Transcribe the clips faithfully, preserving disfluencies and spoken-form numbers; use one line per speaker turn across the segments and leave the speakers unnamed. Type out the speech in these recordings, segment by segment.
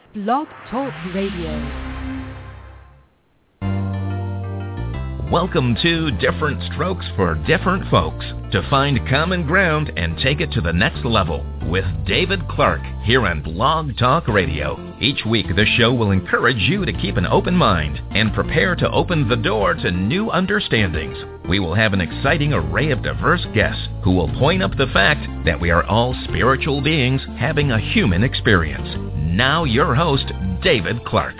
Blog Talk Radio.
Welcome to Different Strokes for Different Folks, to find common ground and take it to the next level with David Clark here on Blog Talk Radio. Each week, the show will encourage you to keep an open mind and prepare to open the door to new understandings. We will have an exciting array of diverse guests who will point up the fact that we are all spiritual beings having a human experience. Now your host, David Clark.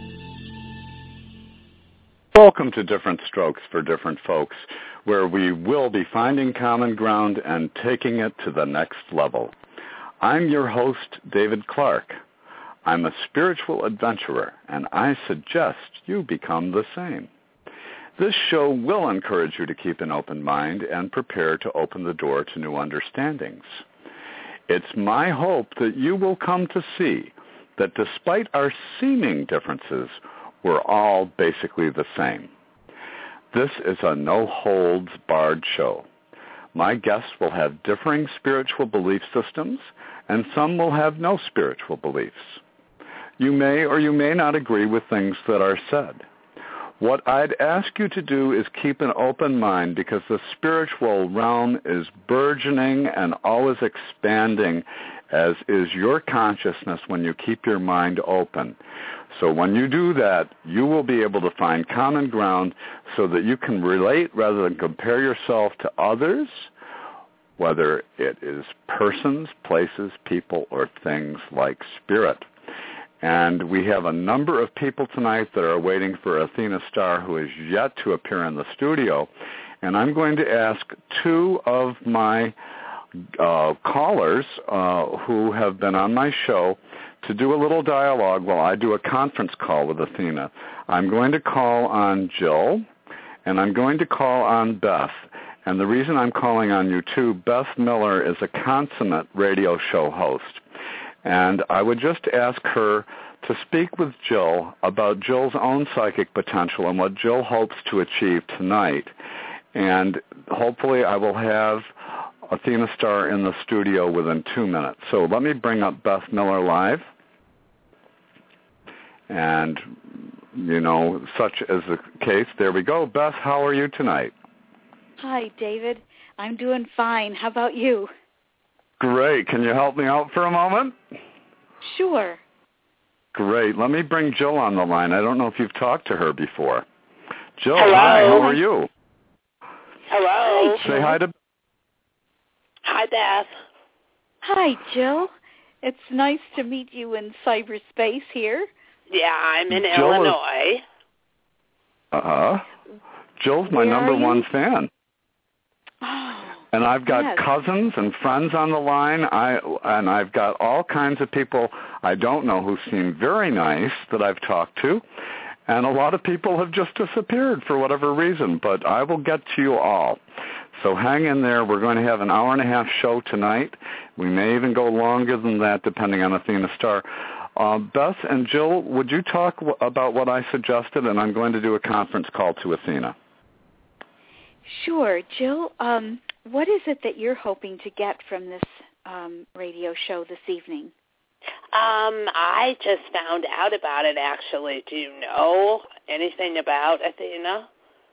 Welcome to Different Strokes for Different Folks, where we will be finding common ground and taking it to the next level. I'm your host, David Clark. I'm a spiritual adventurer, and I suggest you become the same. This show will encourage you to keep an open mind and prepare to open the door to new understandings. It's my hope that you will come to see that despite our seeming differences, we're all basically the same. This is a no-holds-barred show. My guests will have differing spiritual belief systems, and some will have no spiritual beliefs. You may or you may not agree with things that are said. What I'd ask you to do is keep an open mind, because the spiritual realm is burgeoning and always expanding, as is your consciousness when you keep your mind open. So when you do that, you will be able to find common ground so that you can relate rather than compare yourself to others, whether it is persons, places, people, or things like spirit. And we have a number of people tonight that are waiting for Athena Star, who is yet to appear in the studio. And I'm going to ask two of my uh, callers uh, who have been on my show to do a little dialogue while I do a conference call with Athena. I'm going to call on Jill, and I'm going to call on Beth. And the reason I'm calling on you too, Beth Miller is a consummate radio show host. And I would just ask her to speak with Jill about Jill's own psychic potential and what Jill hopes to achieve tonight. And hopefully I will have Athena Star in the studio within two minutes. So let me bring up Beth Miller live. And, you know, such is the case. There we go. Beth, how are you tonight?
Hi, David. I'm doing fine. How about you?
Great. Can you help me out for a moment?
Sure.
Great. Let me bring Jill on the line. I don't know if you've talked to her before. Jill,
Hello.
hi. How are you?
Hello.
Say hi to...
Hi, Beth.
Hi, Jill. It's nice to meet you in cyberspace here.
Yeah, I'm in
Jill
Illinois.
Is... Uh-huh. Jill's my
Where
number
are you?
one fan.
Oh,
And I've got
yes.
cousins and friends on the line, I and I've got all kinds of people I don't know who seem very nice that I've talked to, and a lot of people have just disappeared for whatever reason, but I will get to you all. So hang in there. We're going to have an hour and a half show tonight. We may even go longer than that, depending on Athena Star. Uh, Beth and Jill, would you talk w- about what I suggested, and I'm going to do a conference call to Athena.
Sure. Jill, um, what is it that you're hoping to get from this um, radio show this evening?
Um, I just found out about it, actually. Do you know anything about Athena?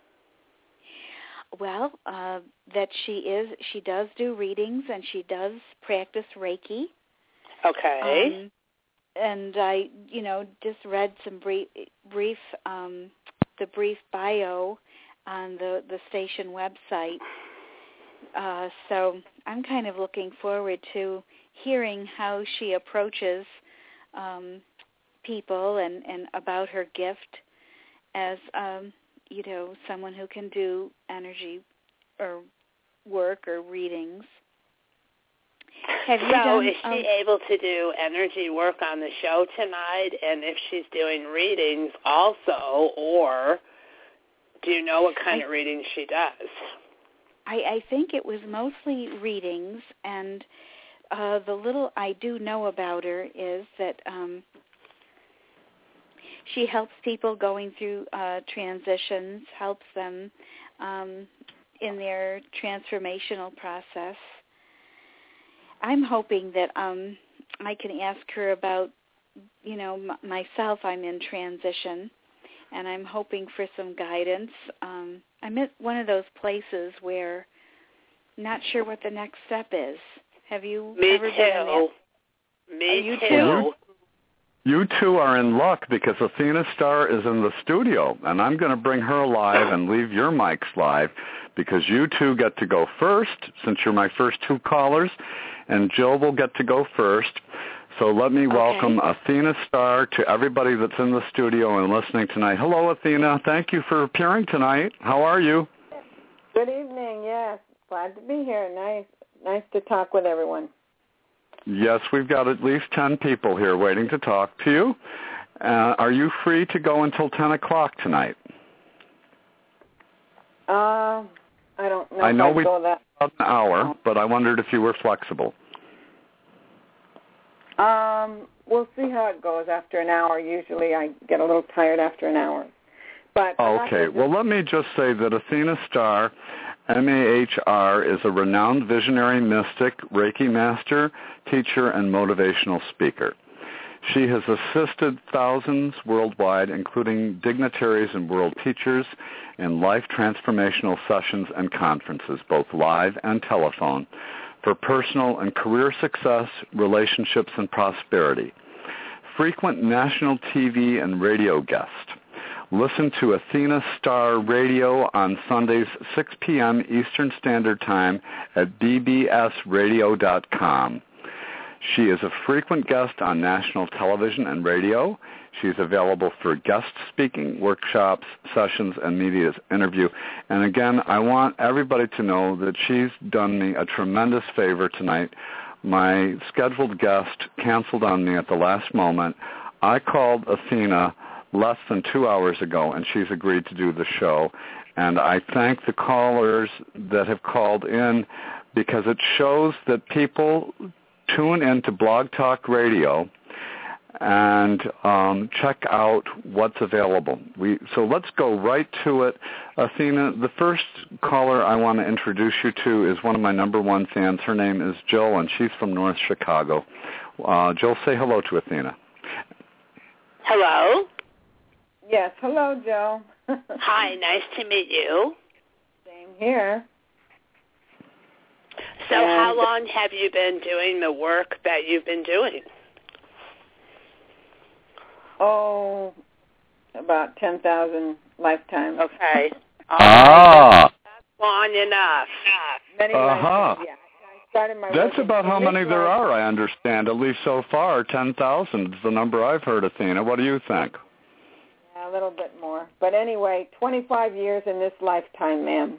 Well, uh, that she is, she does do readings, and she does practice Reiki.
Okay.
Um, and I, you know, just read some brief, brief, um, the brief bio on the, the station website. Uh, so I'm kind of looking forward to hearing how she approaches um, people and, and about her gift as, um, you know, someone who can do energy or work or readings. Have you
so
done,
is she
um,
able to do energy work on the show tonight, and if she's doing readings also, or do you know what kind
I,
of readings she does?
I, I think it was mostly readings, and uh, the little I do know about her is that um, she helps people going through uh, transitions, helps them um, in their transformational process. I'm hoping that um, I can ask her about you know, m- myself, I'm in transition, and I'm hoping for some guidance. Um, I'm at one of those places where I'm not sure what the next step is. Have you
Me
ever
too.
been in that?
Me
Are you
too.
too?
You two are in luck because Athena Starr is in the studio, and I'm going to bring her live and leave your mics live because you two get to go first since you're my first two callers, and Jill will get to go first. So let me
Okay.
welcome Athena Starr to everybody that's in the studio and listening tonight. Hello, Athena. Thank you for appearing tonight. How are you?
Good evening. Yes, glad to be here. Nice, nice to talk with everyone.
Yes, we've got at least ten people here waiting to talk to you. Uh, are you free to go until ten o'clock tonight?
Uh, I don't know
I
if
know
I'd
we
go that.
about an hour, but I wondered if you were flexible.
Um, we'll see how it goes after an hour. Usually I get a little tired after an hour. But I'm not
Okay,
gonna
well, let me just say that Athena Starr, M A H R, is a renowned visionary mystic, Reiki master, teacher, and motivational speaker. She has assisted thousands worldwide, including dignitaries and world teachers, in life transformational sessions and conferences, both live and telephone, for personal and career success, relationships, and prosperity. Frequent national T V and radio guest. Listen to Athena Starr Radio on Sundays, six p.m. Eastern Standard Time at b b s radio dot com. She is a frequent guest on national television and radio. She's available for guest speaking, workshops, sessions, and media interview. And again, I want everybody to know that she's done me a tremendous favor tonight. My scheduled guest canceled on me at the last moment. I called Athena less than two hours ago, and she's agreed to do the show. And I thank the callers that have called in because it shows that people tune into Blog Talk Radio and um, check out what's available. We so let's go right to it. Athena, the first caller I want to introduce you to is one of my number one fans. Her name is Jill, and she's from North Chicago. Uh, Jill, say hello to Athena.
Hello.
Yes, hello, Joe.
Hi, nice to meet you.
Same here.
So
And
how long have you been doing the work that you've been doing?
Oh, about ten thousand lifetimes.
Okay. All
Ah.
right. That's long enough.
Many
Uh-huh.
lifetimes, yeah. I started my
That's
work
about
in
how many
this
there
life-
are, I understand, at least so far. ten thousand is the number I've heard, Athena. What do you think?
Yeah, a little bit more. But anyway, twenty-five years in this lifetime, ma'am.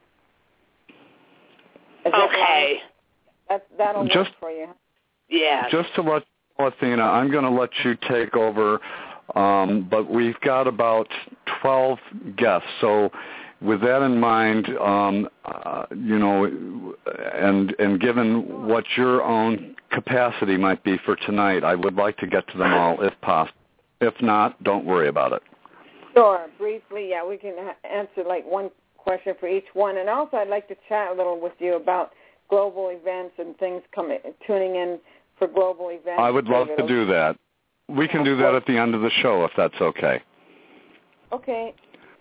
Is that
Okay.
long? That, that'll
Just-
work for you.
Yes.
Just to let you know, Athena, I'm going to let you take over, um, but we've got about twelve guests. So with that in mind, um, uh, you know, and and given what your own capacity might be for tonight, I would like to get to them all if possible. If not, don't worry about it.
Sure. Briefly, yeah, we can ha- answer like one question for each one. And also I'd like to chat a little with you about global events and things coming, tuning in for global events.
I would love
David.
to do that. We can do that at the end of the show if that's okay.
Okay.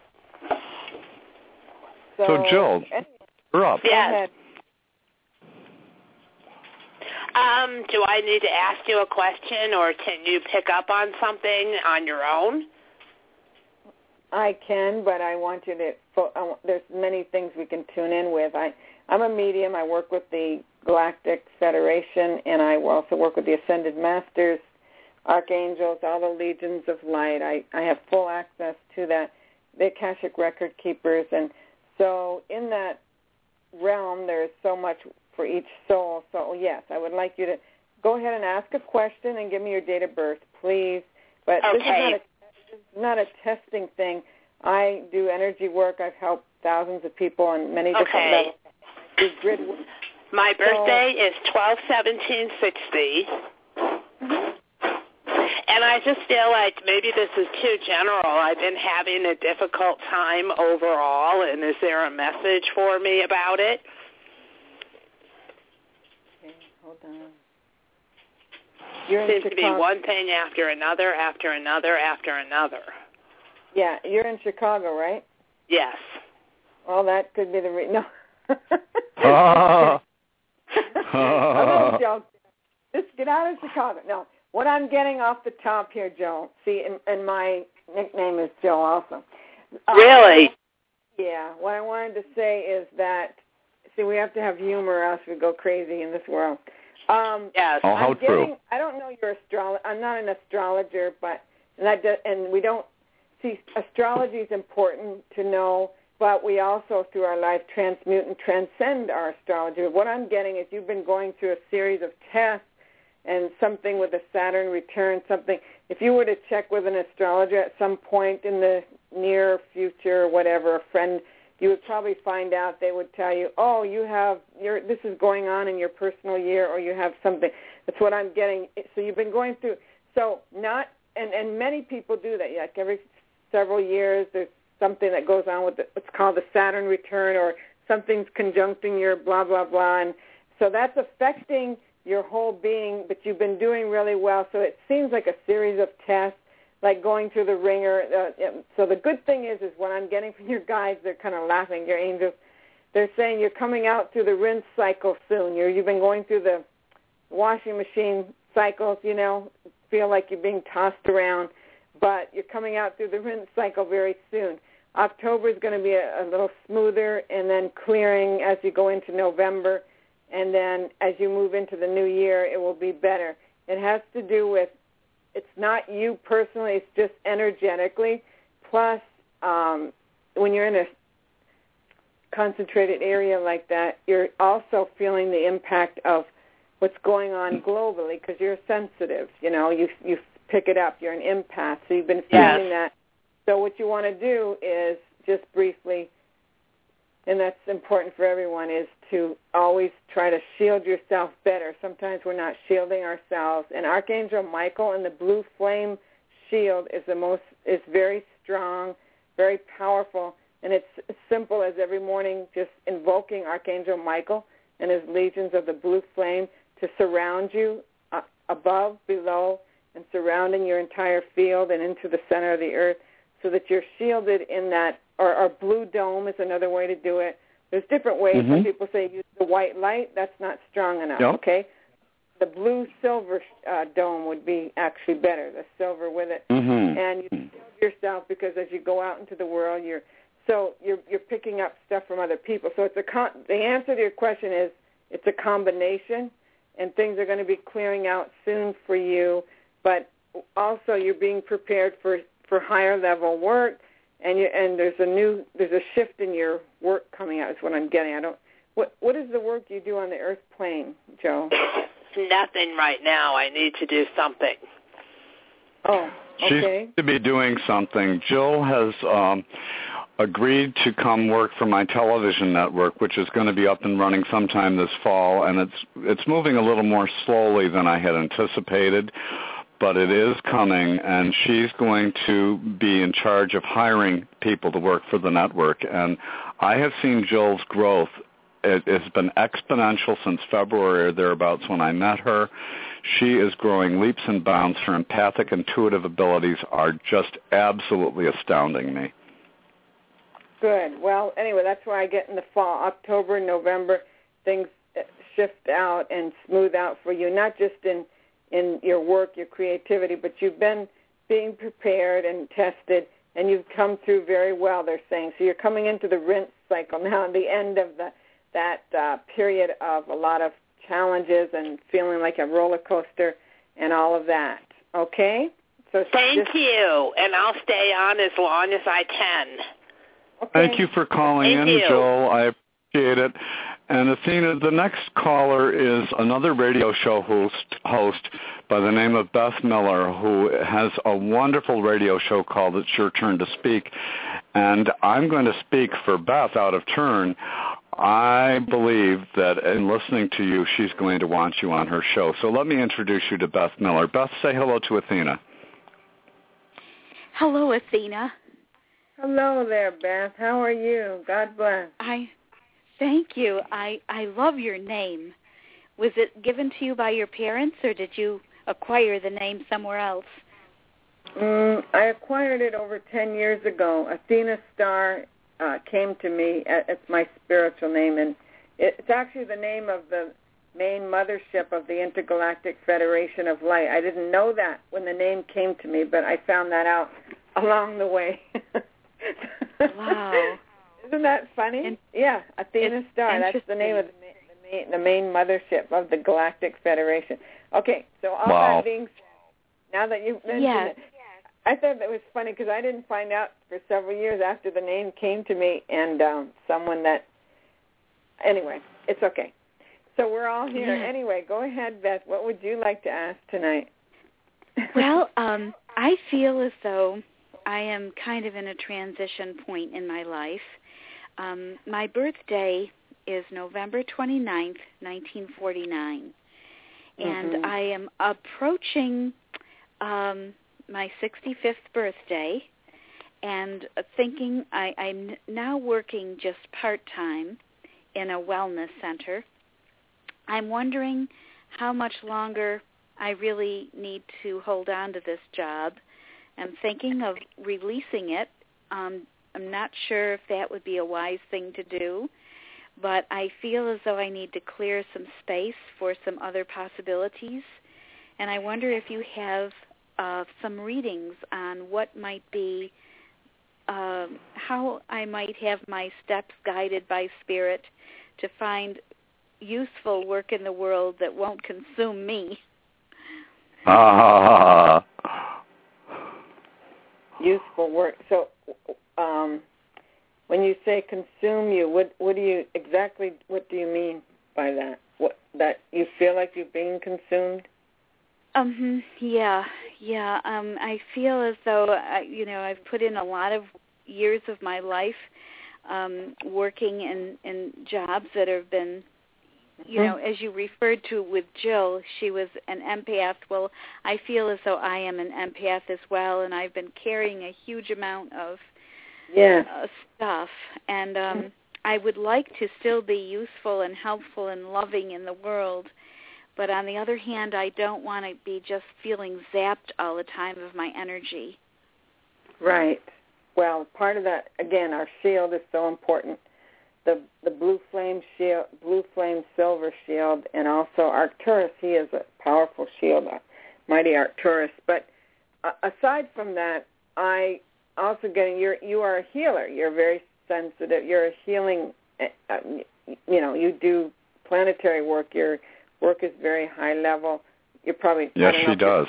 So, Jill,
anyway,
you're up.
go
Yes.
ahead.
Um, do I need to ask you a question, or can you pick up on something on your own?
I can, but I want you to. Fo- I want, there's many things we can tune in with. I, I'm a medium. I work with the Galactic Federation, and I also work with the Ascended Masters, Archangels, all the legions of light. I, I have full access to that, the Akashic Record Keepers, and so in that realm, there's so much for each soul. So yes, I would like you to go ahead and ask a question and give me your date of birth, please. But this is
Okay.
not a This is not a testing thing. I do energy work. I've helped thousands of people on many different
Okay.
levels. I do grid work.
My birthday is twelve seventeen sixty. And I just feel like maybe this is too general. I've been having a difficult time overall, and is there a message for me about it?
Okay, hold on. You're
Seems
in
to be
Chicago.
one thing after another, after another, after another.
Yeah, you're in Chicago, right?
Yes.
Well, that could be the re- no.
Ah.
A little joke. Just get out of Chicago. No, what I'm getting off the top here, Joe. See, and, and my nickname is Joe also. Uh,
Really?
Yeah. What I wanted to say is that, see, we have to have humor or else we go crazy in this world. Um,
Yes.
Oh, how
I'm getting,
true.
I don't know your astrologer. I'm not an astrologer, but and that does, and we don't see astrology is important to know, but we also through our life transmute and transcend our astrology. What I'm getting is you've been going through a series of tests and something with a Saturn return, something. If you were to check with an astrologer at some point in the near future, or whatever, a friend, you would probably find out they would tell you, oh, you have your this is going on in your personal year, or you have something. That's what I'm getting. So you've been going through. So not and and many people do that. Like every several years, there's something that goes on with the, what's called the Saturn return, or something's conjuncting your blah blah blah, and so that's affecting your whole being. But you've been doing really well. So it seems like a series of tests, like going through the ringer. Uh, so the good thing is, is what I'm getting from your guides, they're kind of laughing, your angels. They're saying you're coming out through the rinse cycle soon. You're, you've been going through the washing machine cycles, you know, feel like you're being tossed around, but you're coming out through the rinse cycle very soon. October is going to be a, a little smoother, and then clearing as you go into November, and then as you move into the new year, it will be better. It has to do with, it's not you personally, it's just energetically. Plus, um, when you're in a concentrated area like that, you're also feeling the impact of what's going on globally because you're sensitive. You know, you you pick it up. You're an empath, so you've been feeling
Yes.
that. So what you want to do is just briefly, and that's important for everyone, is to always try to shield yourself better. Sometimes we're not shielding ourselves. And Archangel Michael and the blue flame shield is the most is very strong, very powerful, and it's as simple as every morning just invoking Archangel Michael and his legions of the blue flame to surround you uh, above, below, and surrounding your entire field and into the center of the earth, so that you're shielded in that, or, or blue dome is another way to do it. There's different ways.
Mm-hmm.
Some people say use the white light. That's not strong enough,
Yep.
okay? The blue-silver uh, dome would be actually better, the silver with it.
Mm-hmm.
And you shield yourself because as you go out into the world, you're so you're you're picking up stuff from other people. So it's a con- the answer to your question is it's a combination, and things are going to be clearing out soon for you. But also you're being prepared for, for higher level work, and you and there's a new there's a shift in your work coming out. Is what I'm getting. I don't. What what is the work you do on the earth plane, Joe?
Nothing right now. I need to do something.
Oh, okay.
She's to be doing something. Jill has um, agreed to come work for my television network, which is going to be up and running sometime this fall, and it's it's moving a little more slowly than I had anticipated, but it is coming, and she's going to be in charge of hiring people to work for the network. And I have seen Jill's growth. It has been exponential since February or thereabouts when I met her. She is growing leaps and bounds. Her empathic, intuitive abilities are just absolutely astounding me.
Good. Well, anyway, that's why I get in the fall, October, November, things shift out and smooth out for you, not just in, in your work, your creativity, but you've been being prepared and tested, and you've come through very well, they're saying. So you're coming into the rinse cycle now, the end of the that uh, period of a lot of challenges and feeling like a roller coaster and all of that. Okay? So
Thank
just,
you, and I'll stay on as long as I can.
okay.
Thank you for calling
Thank
in,
you.
Joel. I appreciate it. And Athena, the next caller is another radio show host, host by the name of Beth Miller, who has a wonderful radio show called It's Your Turn to Speak. And I'm going to speak for Beth out of turn. I believe that in listening to you, she's going to want you on her show. So let me introduce you to Beth Miller. Beth, say hello to Athena.
Hello, Athena.
Hello there, Beth. How are you? God bless.
I thank you. I, I love your name. Was it given to you by your parents, or did you acquire the name somewhere else?
Mm, I acquired it over ten years ago. Athena Star uh, came to me. It's my spiritual name, and it's actually the name of the main mothership of the Intergalactic Federation of Light. I didn't know that when the name came to me, but I found that out along the way.
Wow.
Isn't that funny? In- yeah, Athena Star. That's the name of the main, the main mothership of the Galactic Federation. Okay, so all
wow.
that being said, now that you've mentioned
yeah.
it, I thought that was funny because I didn't find out for several years after the name came to me, and um, someone that, anyway, it's okay. So we're all here.
Yeah.
Anyway, go ahead, Beth. What would you like to ask tonight?
Well, um, I feel as though I am kind of in a transition point in my life. Um, my birthday is November twenty-ninth, nineteen forty-nine, and
mm-hmm.
I am approaching um, my sixty-fifth birthday, and thinking I, I'm now working just part-time in a wellness center. I'm wondering how much longer I really need to hold on to this job. I'm thinking of releasing it. Um, I'm not sure if that would be a wise thing to do, but I feel as though I need to clear some space for some other possibilities. And I wonder if you have uh, some readings on what might be, uh, how I might have my steps guided by Spirit to find useful work in the world that won't consume me.
Ah.
Useful work. So, um, when you say consume you, what what do you exactly? What do you mean by that? What that you feel like you're being consumed?
Um. Yeah. Yeah. Um. I feel as though I, you know I've put in a lot of years of my life um, working in in jobs that have been. You know, as you referred to with Jill, she was an empath. Well, I feel as though I am an empath as well, and I've been carrying a huge amount of
yes.
uh, stuff. And um, I would like to still be useful and helpful and loving in the world, but on the other hand, I don't want to be just feeling zapped all the time of my energy.
Right. Well, part of that, again, our shield is so important. The the blue flame shield, blue flame silver shield, and also Arcturus. He is a powerful shield, mighty Arcturus. But uh, aside from that, I also getting you you are a healer. You're very sensitive. You're a healing. Uh, you know, you do planetary work. Your work is very high level. You're probably
yes, she
if
does.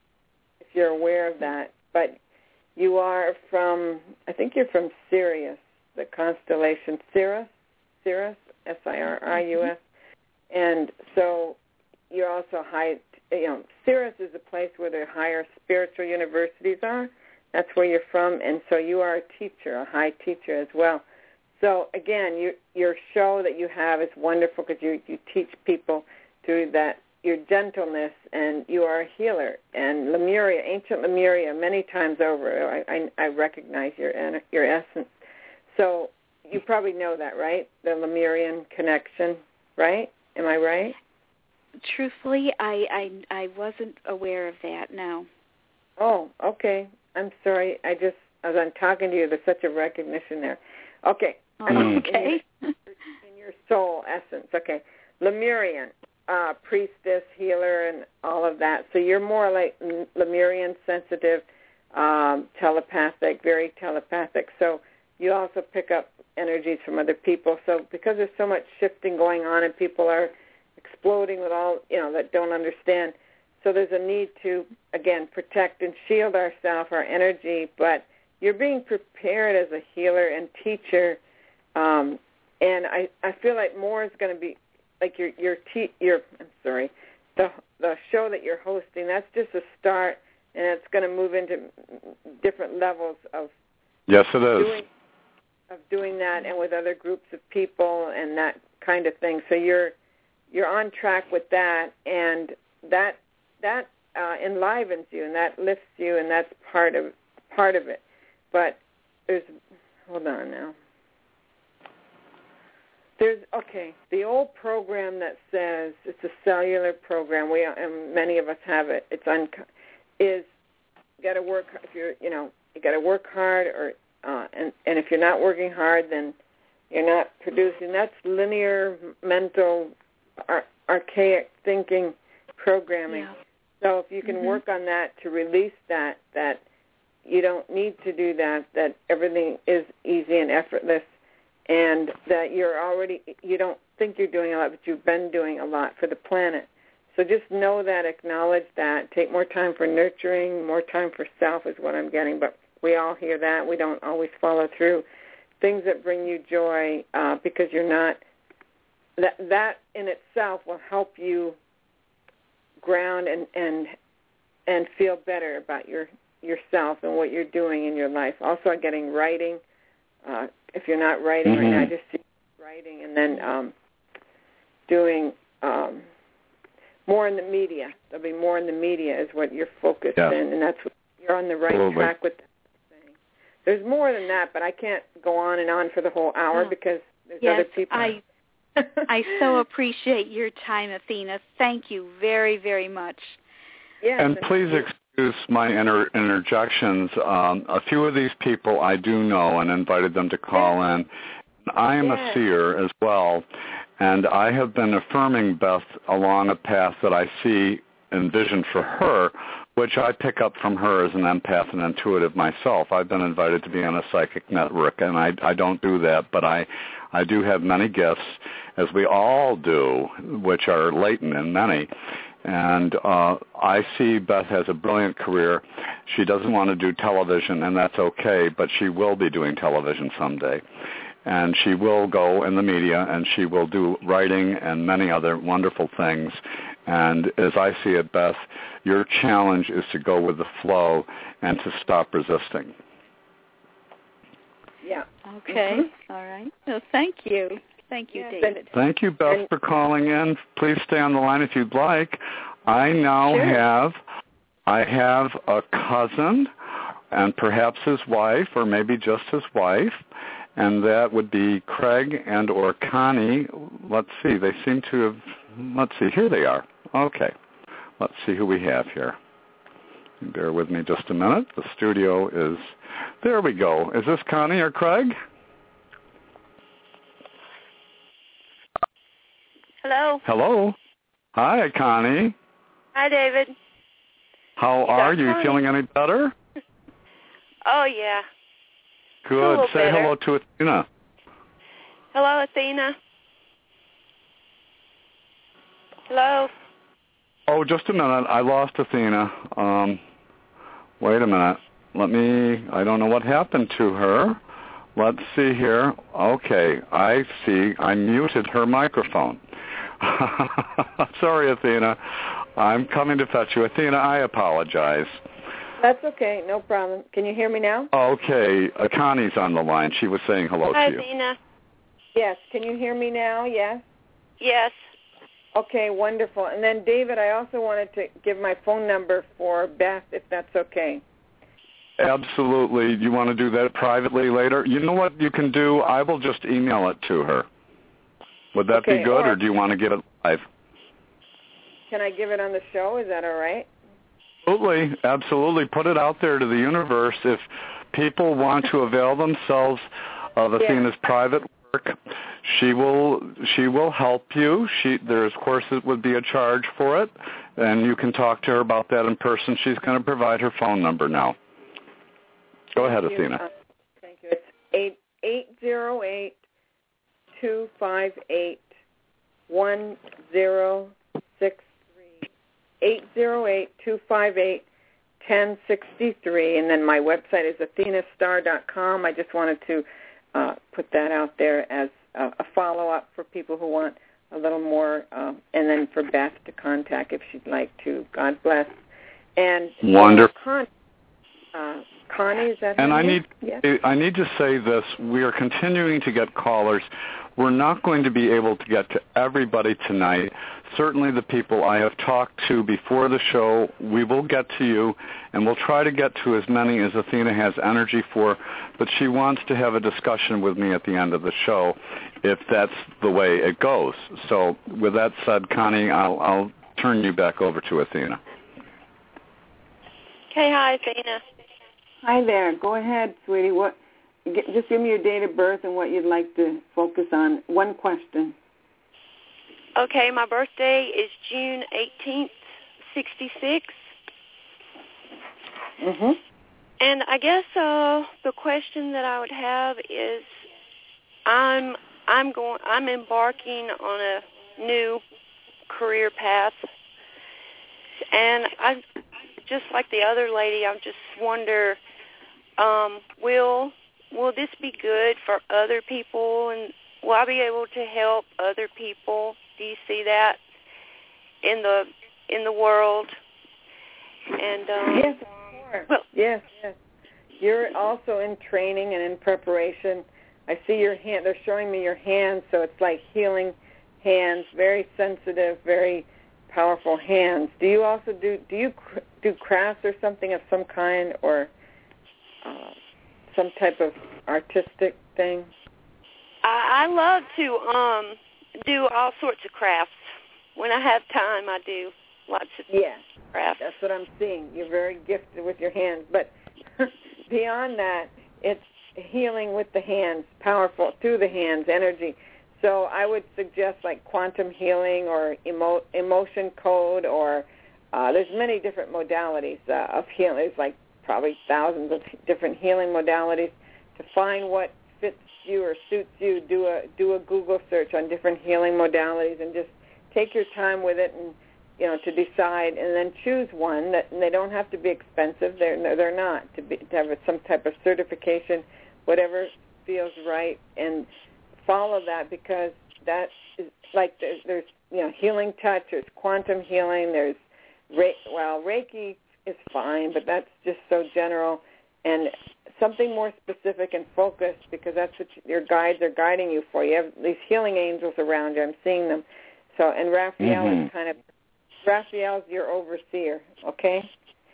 If you're aware of that, but you are from. I think you're from Sirius. The constellation Sirius, Sirius, S I R I U S, and so you're also high. You know, Sirius is a place where the higher spiritual universities are. That's where you're from, and so you are a teacher, a high teacher as well. So again, your your show that you have is wonderful because you you teach people through that your gentleness, and you are a healer. And Lemuria, ancient Lemuria, many times over, I I, I recognize your your essence. So you probably know that, right? The Lemurian connection, right? Am I right?
Truthfully, I, I, I wasn't aware of that, no.
Oh, okay. I'm sorry. I just, as I'm talking to you, there's such a recognition there. Okay.
Oh,
In
okay.
your, in your soul essence. Okay. Lemurian, uh, priestess, healer, and all of that. So you're more like Lemurian, sensitive, um, telepathic, very telepathic. So you also pick up energies from other people. So because there's so much shifting going on and people are exploding with all, you know, that don't understand, so there's a need to, again, protect and shield ourselves, our energy, but you're being prepared as a healer and teacher, um, and I, I feel like more is going to be, like your, your, te- your I'm sorry, the, the show that you're hosting, that's just a start, and it's going to move into different levels of
yes, it is.
doing of doing that, and with other groups of people and that kind of thing. So you're you're on track with that, and that that uh, enlivens you, and that lifts you, and that's part of part of it. But there's hold on now. There's okay. The old program that says it's a cellular program. We and many of us have it. It's un is you got to work if you're you know you got to work hard or uh, and and if you're not working hard then you're not producing. That's linear mental ar- archaic thinking programming.
Yeah.
So if you can
mm-hmm.
work on that to release that that you don't need to do that. That everything is easy and effortless. And that you're already, you don't think you're doing a lot, but you've been doing a lot for the planet. So just know that, acknowledge that. Take more time for nurturing, more time for self is what I'm getting. But we all hear that. We don't always follow through. Things that bring you joy uh, because you're not, that that in itself will help you ground and, and, and feel better about your yourself and what you're doing in your life. Also, I'm getting writing. Uh, if you're not writing
mm-hmm.
right now, just see writing and then um, doing um, more in the media. There'll be more in the media is what you're focused
yeah.
in, and that's what, you're on the right
Absolutely.
track with that thing. There's more than that, but I can't go on and on for the whole hour
oh.
because there's
yes,
other people.
I, I so appreciate your time, Athena. Thank you very, very much.
Yes,
and please excuse my inter- interjections. Um, a few of these people I do know and invited them to call
yes.
in. I am
yes.
a seer as well, and I have been affirming Beth along a path that I see envisioned for her, which I pick up from her as an empath and intuitive myself. I've been invited to be on a psychic network, and I, I don't do that, but I, I do have many gifts, as we all do, which are latent in many. And uh, I see Beth has a brilliant career. She doesn't want to do television, and that's okay, but she will be doing television someday. And she will go in the media, and she will do writing and many other wonderful things. And as I see it, Beth, your challenge is to go with the flow and to stop resisting.
Yeah.
Okay.
Mm-hmm.
All right. Well, thank you. Thank you,
yes.
David.
Thank you, Beth,
and,
for calling in. Please stay on the line if you'd like. I now
sure.
have, I have a cousin and perhaps his wife, or maybe just his wife, and that would be Craig and or Connie. Let's see. They seem to have, let's see. Here they are. Okay. Let's see who we have here. Bear with me just a minute. The studio is, there we go. Is this Connie or Craig?
Hello.
Hello. Hi, Connie.
Hi, David.
How
You
are
got
you?
Connie.
Feeling any better?
Oh, yeah.
Good.
little
Say
better.
hello to Athena.
Hello, Athena. Hello.
Oh, just a minute. I lost Athena. Um, wait a minute. Let me, I don't know what happened to her. Let's see here. Okay, I see. I muted her microphone. Sorry, Athena. I'm coming to fetch you. Athena, I apologize.
That's okay. No problem. Can you hear me now?
Okay. Uh, Connie's on the line. She was saying hello
Hi,
to you.
Athena.
Yes. Can you hear me now? Yes?
Yes.
Okay, wonderful. And then, David, I also wanted to give my phone number for Beth, if that's okay.
Absolutely. You want to do that privately later? You know what you can do? I will just email it to her. Would that
okay,
be good,
or,
or do you want to give it live?
Can I give it on the show? Is that all right?
Absolutely. Absolutely. Put it out there to the universe. If people want to avail themselves of Athena's
yeah.
private work, she will she will help you. She There's, of course, it would be a charge for it, and you can talk to her about that in person. She's going to provide her phone number now. Go ahead,
Thank
Athena.
Uh, thank you. It's eight eight zero eight two five eight one zero six three. Eight zero eight two five eight ten sixty three, and then my website is athena star dot com. I just wanted to uh, put that out there as a, a follow up for people who want a little more, uh, and then for Beth to contact if she'd like to. God bless. And
Wonderful.
Uh, Connie, is that
And
her
I
name?
need
Yes.
I need to say this. We are continuing to get callers. We're not going to be able to get to everybody tonight. Certainly the people I have talked to before the show, we will get to you, and we'll try to get to as many as Athena has energy for, but she wants to have a discussion with me at the end of the show if that's the way it goes. So with that said, Connie, I'll, I'll turn you back over to Athena.
Okay, hi, Athena.
Hi there. Go ahead, sweetie. What? Get, just give me your date of birth and what you'd like to focus on. One question.
Okay, my birthday is June eighteenth, sixty-six.
Mm-hmm.
And I guess uh, the question that I would have is, I'm I'm going I'm embarking on a new career path, and I just like the other lady, I just wonder, um, will will this be good for other people, and will I be able to help other people? Do you see that in the in the world? And um,
yes, of course.
Well,
yes, yes. You're also in training and in preparation. I see your hand. They're showing me your hands, so it's like healing hands, very sensitive, very powerful hands. Do you also do do you do crafts or something of some kind, or uh, some type of artistic thing?
I, I love to um, do all sorts of crafts. When I have time, I do lots of
yeah.
crafts.
That's what I'm seeing. You're very gifted with your hands, but beyond that, it's healing with the hands, powerful through the hands, energy. So I would suggest like quantum healing or emo- emotion code, or uh, there's many different modalities uh, of healing. There's like probably thousands of different healing modalities. To find what fits you or suits you, do a do a Google search on different healing modalities and just take your time with it, and you know, to decide, and then choose one. That and they don't have to be expensive. They're no, they're not to be to have some type of certification, whatever feels right, and follow that, because that is like there's, there's you know healing touch, there's quantum healing, there's Re- well Reiki is fine, but that's just so general, and something more specific and focused, because that's what your guides are guiding you for. You have these healing angels around you. I'm seeing them. So and Raphael
Mm-hmm.
is kind of Raphael's your overseer. Okay.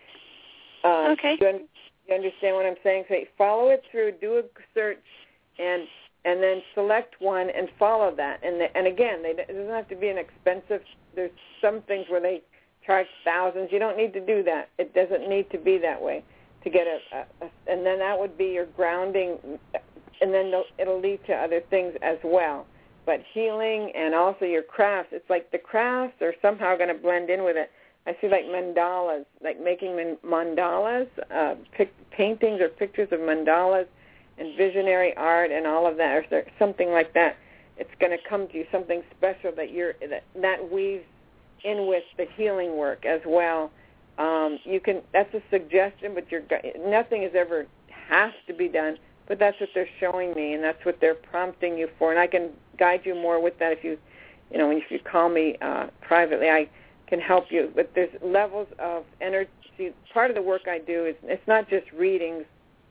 Uh,
Okay.
You, un- you understand what I'm saying? So follow it through, do a search, and and then select one and follow that. And the, and again, they, it doesn't have to be an expensive. There's some things where they charge thousands. You don't need to do that. It doesn't need to be that way to get a, a, a and then that would be your grounding, and then it'll lead to other things as well. But healing and also your crafts, it's like the crafts are somehow going to blend in with it. I see like mandalas, like making mandalas, uh, pic- paintings or pictures of mandalas, and visionary art and all of that, or there, something like that. It's going to come to you, something special that you're that, that weaves in with the healing work as well. Um, you can. That's a suggestion, but you're, nothing is ever has to be done. But that's what they're showing me, and that's what they're prompting you for. And I can guide you more with that if you, you know, if you call me uh, privately. I can help you. But there's levels of energy. Part of the work I do is it's not just readings,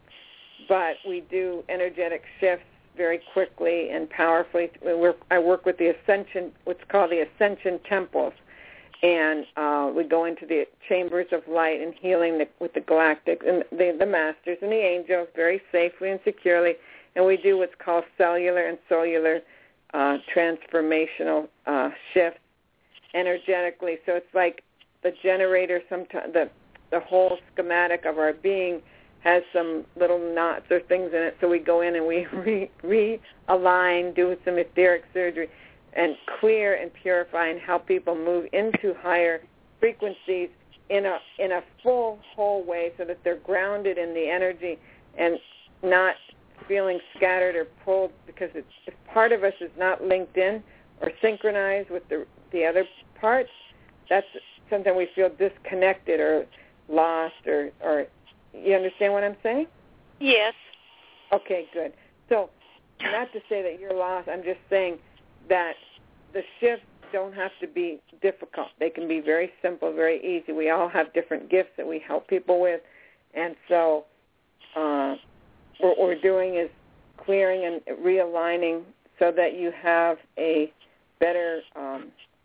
but we do energetic shifts very quickly and powerfully. We're, I work with the Ascension, what's called the Ascension Temples. And uh, we go into the chambers of light and healing the, with the galactic and the, the masters and the angels very safely and securely. And we do what's called cellular and solar uh, transformational uh, shifts energetically. So it's like the generator, sometimes the the whole schematic of our being has some little knots or things in it. So we go in and we re, realign, do some etheric surgery, and clear and purify and help people move into higher frequencies in a in a full whole way, so that they're grounded in the energy and not feeling scattered or pulled, because it's, if part of us is not linked in or synchronized with the the other parts, that's sometimes we feel disconnected or lost, or or you understand what I'm saying?
Yes.
Okay, good. So not to say that you're lost, I'm just saying that the shifts don't have to be difficult. They can be very simple, very easy. We all have different gifts that we help people with, and so uh, what we're doing is clearing and realigning so that you have a better, um,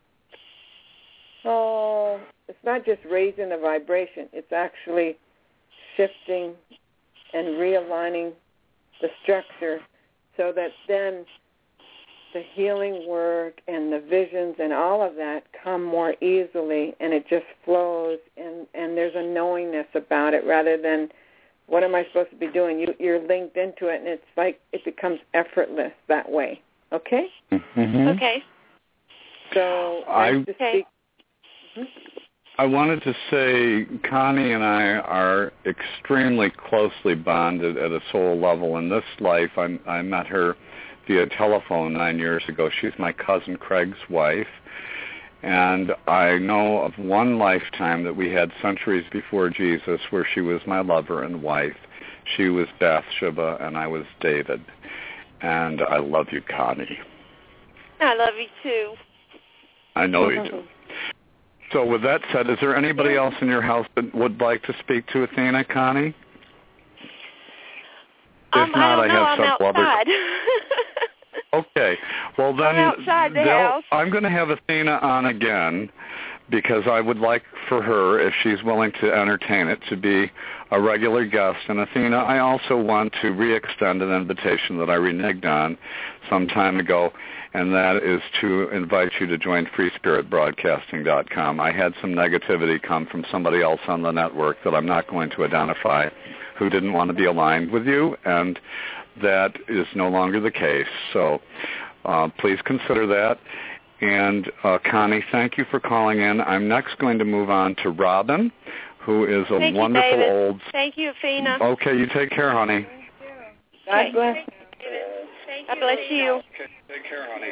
oh, it's not just raising the vibration, it's actually shifting and realigning the structure so that then the healing work and the visions and all of that come more easily, and it just flows, and, and there's a knowingness about it rather than what am I supposed to be doing? You, you're linked into it, and it's like it becomes effortless that way. Okay?
Mm-hmm.
Okay.
So
I,
nice to
okay.
speak. Mm-hmm.
I wanted to say Connie and I are extremely closely bonded at a soul level. In this life, I, I met her via telephone nine years ago. She's my cousin Craig's wife. And I know of one lifetime that we had centuries before Jesus where she was my lover and wife. She was Bathsheba and I was David. And I love you, Connie.
I love you, too.
I know you do. So with that said, is there anybody else in your house that would like to speak to Athena, Connie?
Um,
if not,
I don't know.
I have
I'm
several
outside.
other... Okay. Well, then
I'm outside the house.
I'm going to have Athena on again because I would like for her, if she's willing to entertain it, to be a regular guest. And Athena, I also want to re-extend an invitation that I reneged on some time ago, and that is to invite you to join free spirit broadcasting dot com. I had some negativity come from somebody else on the network that I'm not going to identify who didn't want to be aligned with you, and that is no longer the case. So uh, please consider that. And uh, Connie, thank you for calling in. I'm next going to move on to Robin, who is a
thank
wonderful
you, David.
old...
Thank you, Athena.
Okay, you take care, honey.
God bless.
God bless you.
Okay, take care, honey.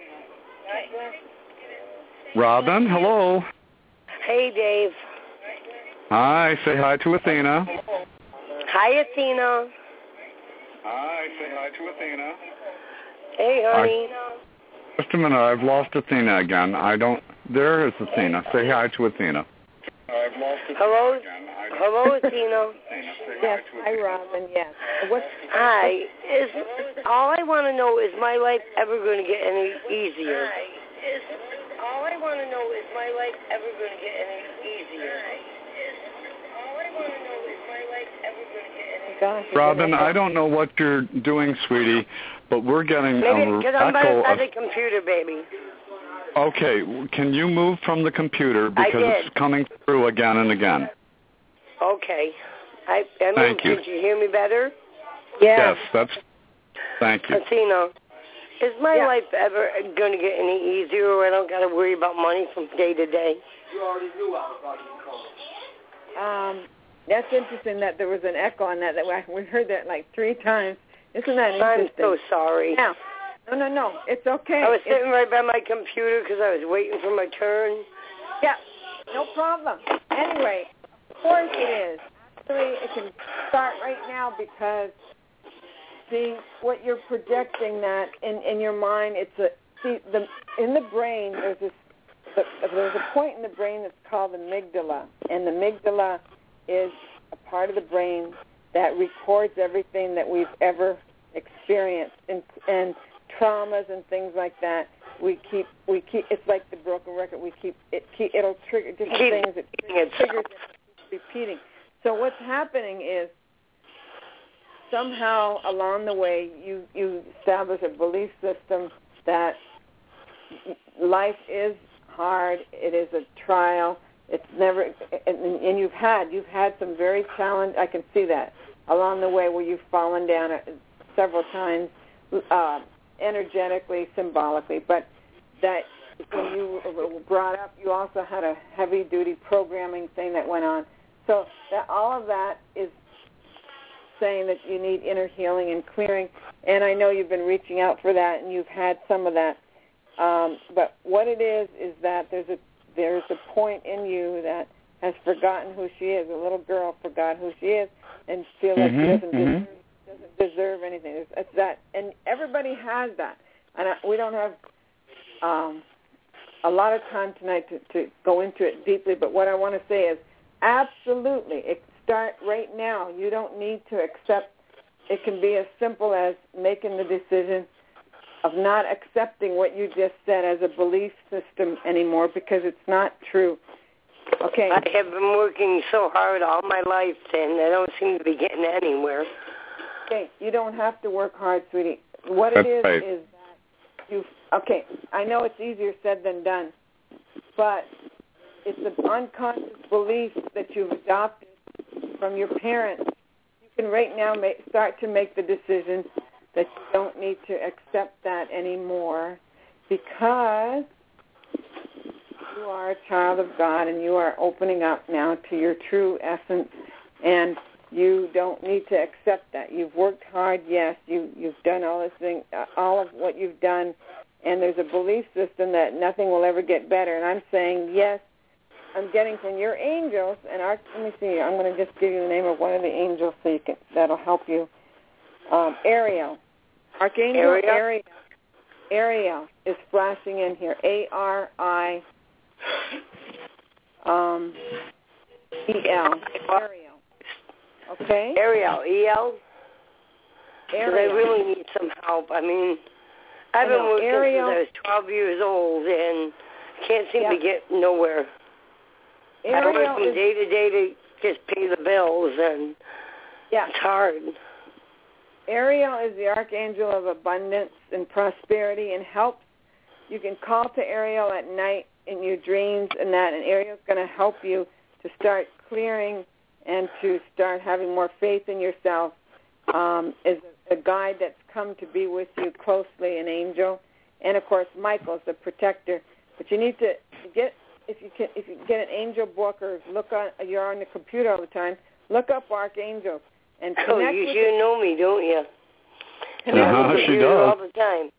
Robin, hello.
Hey, Dave.
Hi, say hi to Athena.
Hi, Athena.
Hi, say hi to Athena.
Hey, honey.
I, just a minute, I've lost Athena again. I don't... There is Athena. Say hi to Athena. I've lost Athena
Hello?
again. I don't...
Hello, Athena.
Yes, hi, Robin, yes. What's,
Hi. Is all I want to know is my life ever going to get any easier? Hi. Is all I want to know is my life ever going to get any easier? Hi. Is all I want to know is my life ever going to get any
gosh,
Robin, I don't know what you're doing, sweetie, but we're getting
Maybe
a
because I'm by
echo
by
of...
the computer, baby.
Okay, can you move from the computer because
I did.
it's coming through again and again?
Okay. I, I mean,
Thank you.
Did you hear me better?
yeah.
Yes, that's... Thank you.
Athena, is my
Yeah.
life ever going to get any easier where I don't got to worry about money from day to day?
Um, that's interesting that there was an echo on that. That we heard that like three times. Isn't that
I'm
interesting?
so sorry.
Now, no, no, no. It's okay.
I was
It's,
sitting right by my computer because I was waiting for my turn.
yeah, no problem. Anyway, of course it is. Actually, it can start right now because see what you're projecting that in, in your mind. It's a see the in the brain. There's this. The, there's a point in the brain that's called the amygdala, and the amygdala is a part of the brain that records everything that we've ever experienced, and, and traumas and things like that. We keep, we keep. It's like the broken record. We keep it. Keep, it'll trigger different
Keep
things. It triggers, triggers it, repeating. So what's happening is somehow along the way you you establish a belief system that life is hard. It is a trial. It's never, and, and you've had you've had some very challenge. I can see that along the way where you've fallen down several times, uh, energetically, symbolically. But that when you were brought up, you also had a heavy-duty programming thing that went on. So that all of that is saying that you need inner healing and clearing. And I know you've been reaching out for that, and you've had some of that. Um, but what it is is that there's a there's a point in you that has forgotten who she is. A little girl forgot who she is and feels like
Mm-hmm,
she doesn't,
mm-hmm.
deserve, doesn't deserve anything. It's, it's that, and everybody has that. And I, we don't have um, a lot of time tonight to, to go into it deeply. But what I want to say is, absolutely, start right now. You don't need to accept. It can be as simple as making the decision of not accepting what you just said as a belief system anymore because it's not true. Okay.
I have been working so hard all my life, and I don't seem to be getting anywhere.
Okay, you don't have to work hard, sweetie. What
That's
it is
right.
is that you. Okay, I know it's easier said than done, but it's an unconscious belief that you've adopted from your parents. You can right now make, start to make the decision that you don't need to accept that anymore because you are a child of God and you are opening up now to your true essence, and you don't need to accept that. You've worked hard, yes. You, you've done all this thing, uh, all of what you've done, and there's a belief system that nothing will ever get better. And I'm saying, yes, I'm getting from your angels, and our, let me see, I'm going to just give you the name of one of the angels so you can, that'll help you. Um, Ariel. Archangel
Ariel?
Ariel. Ariel is flashing in here. A R I um, E L. Ariel. Okay?
Ariel, E L?
Ariel.
I really need some help. I mean, I've
I
been
know.
working
Ariel,
since I was twelve years old and can't seem
yeah.
to get nowhere. I work
Ariel
from
is,
day to day to just pay the bills, and
yeah.
it's hard.
Ariel is the archangel of abundance and prosperity and helps. You can call to Ariel at night in your dreams and that, and Ariel's going to help you to start clearing and to start having more faith in yourself. Um, is a, a guide that's come to be with you closely, an angel, and of course Michael's the protector. But you need to get if you can if you get an angel book or look on you're on the computer all the time. Look up archangels and connect
Oh, you
with
sure know me, don't you?
Uh-huh, she
do
does.
all the time.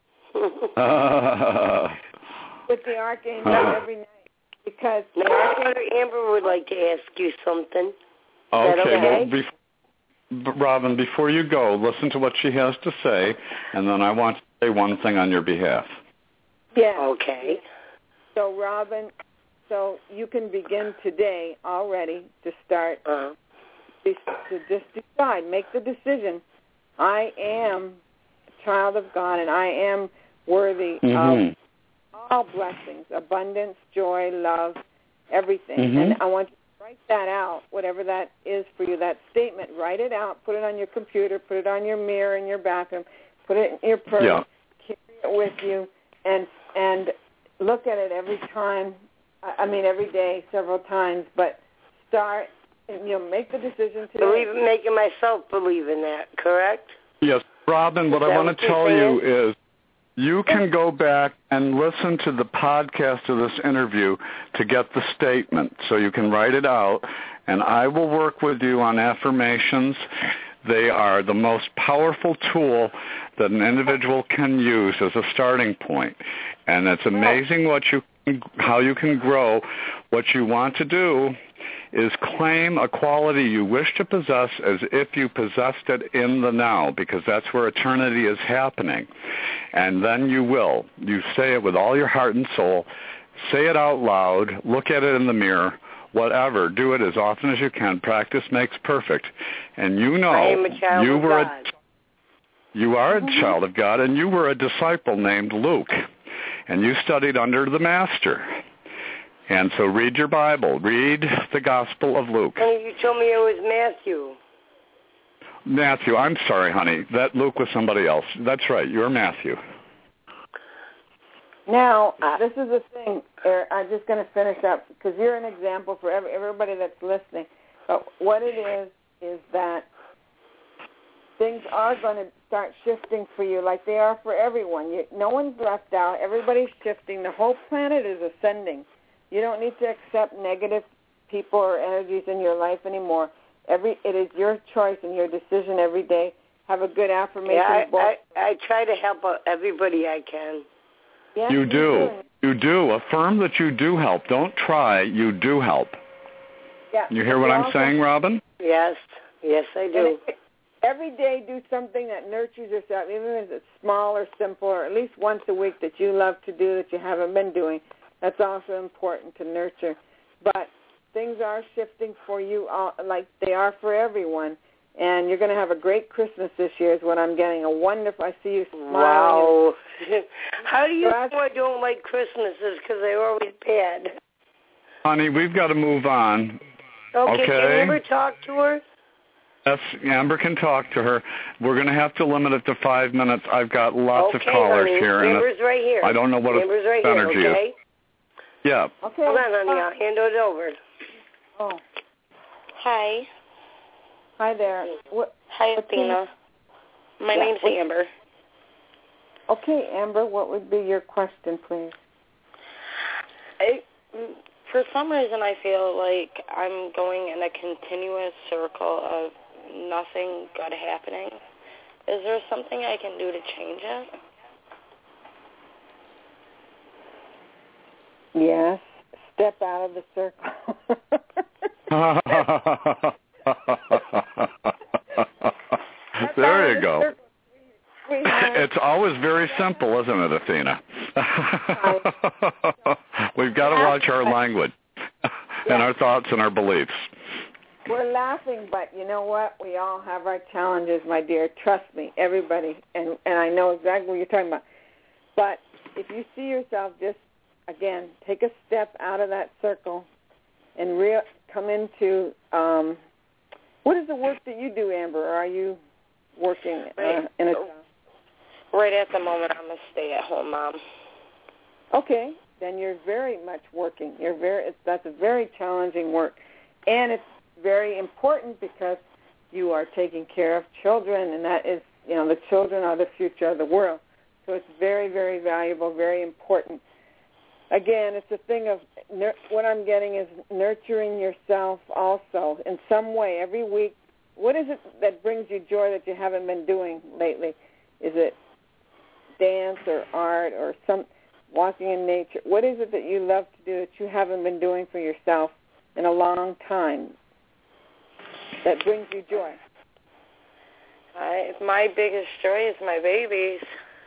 Uh,
with the archangel every night because the
Now,
archangel.
Amber would like to ask you something.
okay,
okay?
well, bef- Robin, before you go, listen to what she has to say, and then I want to say one thing on your behalf.
Yeah.
Okay.
So, Robin, so you can begin today already to start
Uh-huh.
to just decide, make the decision. I am a child of God, and I am worthy
Mm-hmm.
of all blessings, abundance, joy, love, everything.
Mm-hmm.
And I want you to write that out, whatever that is for you, that statement. Write it out, put it on your computer, put it on your mirror in your bathroom, put it in your purse,
Yeah.
carry it with you, and and look at it every time, I mean every day, several times, but start, and, you know, make the decision today.
Believe in making myself believe in that, correct?
Yes, Robin, what
Is
I
that
want
what
to
you're
tell
saying?
you is you can go back and listen to the podcast of this interview to get the statement, so you can write it out, and I will work with you on affirmations. They are the most powerful tool that an individual can use as a starting point, and it's amazing what you how you can grow. What you want to do is claim a quality you wish to possess as if you possessed it in the now, because that's where eternity is happening. And then you will. You say it with all your heart and soul. Say it out loud. Look at it in the mirror. Whatever. Do it as often as you can. Practice makes perfect. And you know
I am a child
you
of
were
God.
A, you are a child of God, and you were a disciple named Luke. And you studied under the Master. And so read your Bible. Read the Gospel of Luke.
Honey, you told me it was Matthew.
Matthew, I'm sorry, honey. That Luke was somebody else. That's right. You're Matthew.
Now, this is the thing, Eric, I'm just going to finish up, because you're an example for every, everybody that's listening. But what it is, is that things are going to start shifting for you like they are for everyone. You, no one's left out. Everybody's shifting. The whole planet is ascending. You don't need to accept negative people or energies in your life anymore. Every It is your choice and your decision every day. Have a good affirmation
Yeah, I,
book.
I, I try to help everybody I can.
Yes,
You do.
do.
You do. Affirm that you do help. Don't try. You do help.
Yeah.
You hear what
You
I'm
also-
saying, Robin?
Yes, yes, I
And
do.
it- every day do something that nurtures yourself, even if it's small or simple, or at least once a week that you love to do that you haven't been doing. That's also important to nurture. But things are shifting for you, all, like they are for everyone. And you're going to have a great Christmas this year is what I'm getting. A wonderful, I see you smiling.
Wow. How do you know I don't like Christmases? Because they're always bad.
Honey, we've got to move on.
Okay,
okay?
Can you ever talk to her?
Yes, Amber can talk to her. We're going to have to limit it to five minutes. I've got lots
okay,
of callers
honey.
here.
Amber's
and
right here.
I don't know what
Amber's
its
right
energy
here, okay?
is. Yeah.
Okay.
Hold on, honey. I'll hand it over.
Oh.
Hi.
Hi there. What,
Hi, Athena. My
yeah,
name's
what,
Amber.
Okay, Amber, what would be your question, please?
I, for some reason, I feel like I'm going in a continuous circle of nothing good happening. Is there something I can do to change it?
Yes. Step out of the circle.
There you go. It's always very simple, isn't it, Athena? We've got to watch our language and our thoughts and our beliefs.
We're laughing, but you know what? We all have our challenges, my dear. Trust me, everybody. And, and I know exactly what you're talking about. But if you see yourself just, again, take a step out of that circle and real come into, um, what is the work that you do, Amber? Or are you working uh, in a job?
Right at the moment, I'm a stay-at-home mom.
Okay, then you're very much working. You're very. It's, that's a very challenging work, and it's very important because you are taking care of children, and that is, you know, the children are the future of the world. So it's very, very valuable, very important. Again, it's a thing of what I'm getting is nurturing yourself also in some way every week. What is it that brings you joy that you haven't been doing lately? Is it dance or art or some walking in nature? What is it that you love to do that you haven't been doing for yourself in a long time that brings you joy?
I, my biggest joy is my babies.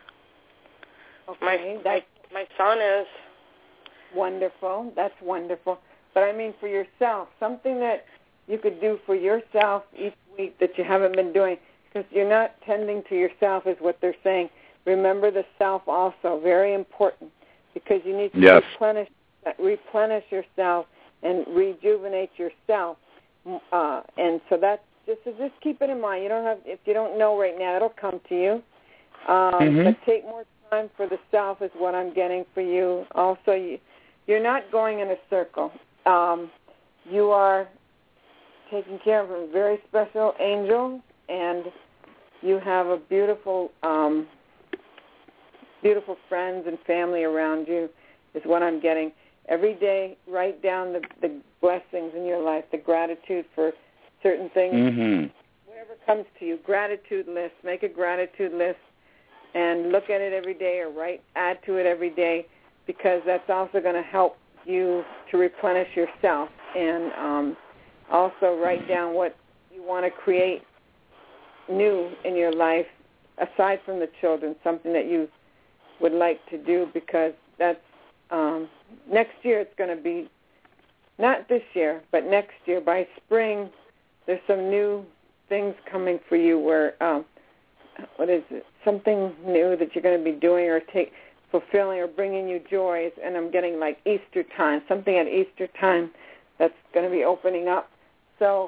Okay,
my,
that's
my my son is.
Wonderful. That's wonderful. But I mean for yourself, something that you could do for yourself each week that you haven't been doing, because you're not tending to yourself is what they're saying. Remember the self also, very important, because you need to
yes.
replenish replenish yourself and rejuvenate yourself. Uh, and so that's just so just keep it in mind. You don't have if you don't know right now, it'll come to you. Um,
mm-hmm.
But take more time for the self is what I'm getting for you. Also, you, you're not going in a circle. Um, you are taking care of a very special angel, and you have a beautiful, um, beautiful friends and family around you is what I'm getting. Every day, write down the, the blessings in your life, the gratitude for certain things.
Mm-hmm.
Whatever comes to you, gratitude list. Make a gratitude list and look at it every day or write, add to it every day, because that's also going to help you to replenish yourself. And um, also write down what you want to create new in your life aside from the children, something that you would like to do, because that's um, next year it's going to be, not this year, but next year, by spring, there's some new things coming for you where, um, what is it, something new that you're going to be doing or take fulfilling or bringing you joys, and I'm getting like Easter time, something at Easter time that's going to be opening up. So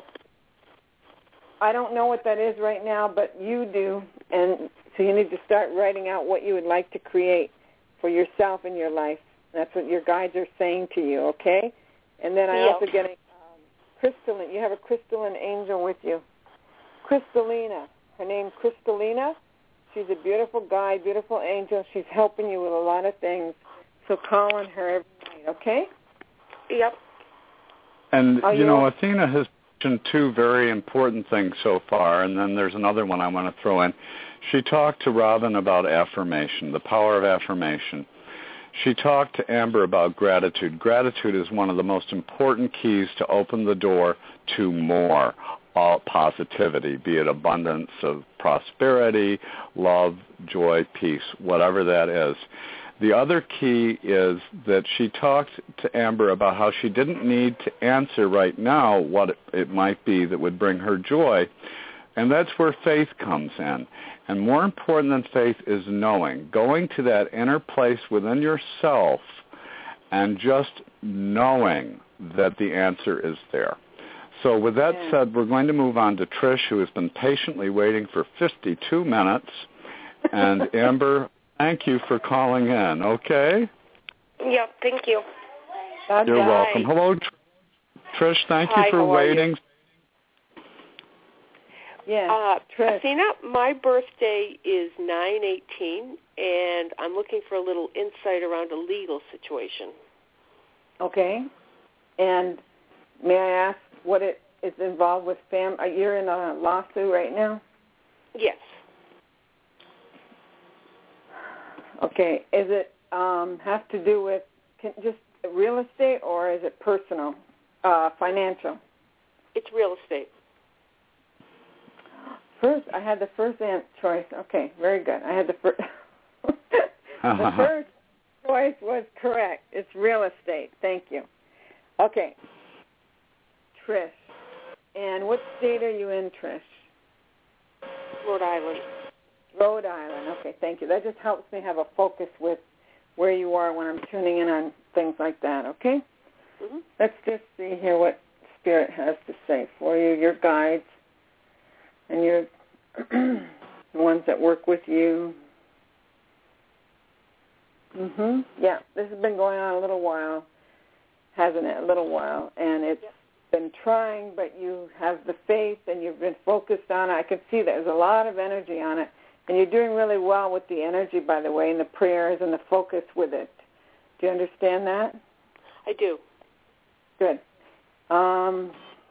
I don't know what that is right now, but you do, and so you need to start writing out what you would like to create for yourself in your life. That's what your guides are saying to you, okay? And then I
Yep.
also getting um, crystalline. You have a crystalline angel with you. Crystalina. Her name Crystalina. She's a beautiful guide, beautiful angel. She's helping you with a lot of things. So call on her every night, okay?
Yep.
And,
Are
you
you
know,
all-
Athena has mentioned two very important things so far, and then there's another one I want to throw in. She talked to Robin about affirmation, the power of affirmation. She talked to Amber about gratitude. Gratitude is one of the most important keys to open the door to more all positivity, be it abundance of prosperity, love, joy, peace, whatever that is. The other key is that she talked to Amber about how she didn't need to answer right now what it, it might be that would bring her joy, and that's where faith comes in. And more important than faith is knowing, going to that inner place within yourself and just knowing that the answer is there. So with that yeah. said, we're going to move on to Trish, who has been patiently waiting for fifty-two minutes. And Amber, thank you for calling in, okay?
Yep, thank you.
Bye-bye. You're welcome. Hello, Trish. Thank
Hi,
you for
how
waiting.
You?
Yeah,
uh,
Trish.
Athena, my birthday is nine eighteen, and I'm looking for a little insight around a legal situation.
Okay. And may I ask what it is involved with fam? You're in a lawsuit right now?
Yes.
Okay. Is it um, have to do with can, just real estate, or is it personal, uh, financial?
It's real estate.
First, I had the first choice. Okay, very good. I had the first. The first choice was correct. It's real estate. Thank you. Okay, Trish. And what state are you in, Trish?
Rhode Island.
Rhode Island. Okay, thank you. That just helps me have a focus with where you are when I'm tuning in on things like that, okay?
Mm-hmm.
Let's just see here what Spirit has to say for you, your guides, and your the ones that work with you. Mhm. Yeah, this has been going on a little while, hasn't it? A little while, and it's yeah. been trying, but you have the faith and you've been focused on it. I can see there's a lot of energy on it, and you're doing really well with the energy, by the way, and the prayers and the focus with it. Do you understand that?
I do.
Good. Um,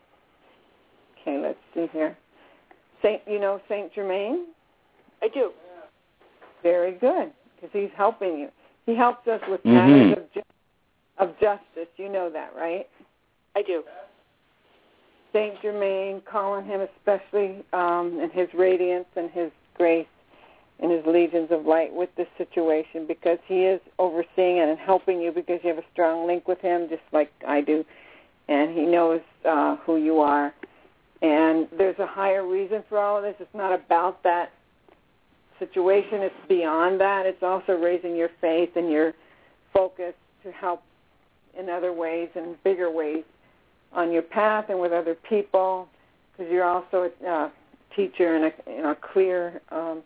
okay, let's see here. Saint, you know Saint Germain?
I do.
Very good, because he's helping you. He helps us with
mm-hmm.
matters of, ju- of justice. You know that, right?
I do.
Saint Germain, calling him especially um, in his radiance and his grace and his legions of light with this situation, because he is overseeing it and helping you, because you have a strong link with him, just like I do, and he knows uh, who you are. And there's a higher reason for all of this. It's not about that situation. It's beyond that. It's also raising your faith and your focus to help in other ways and bigger ways on your path and with other people, because you're also a uh, teacher and a, you know, a clear, um,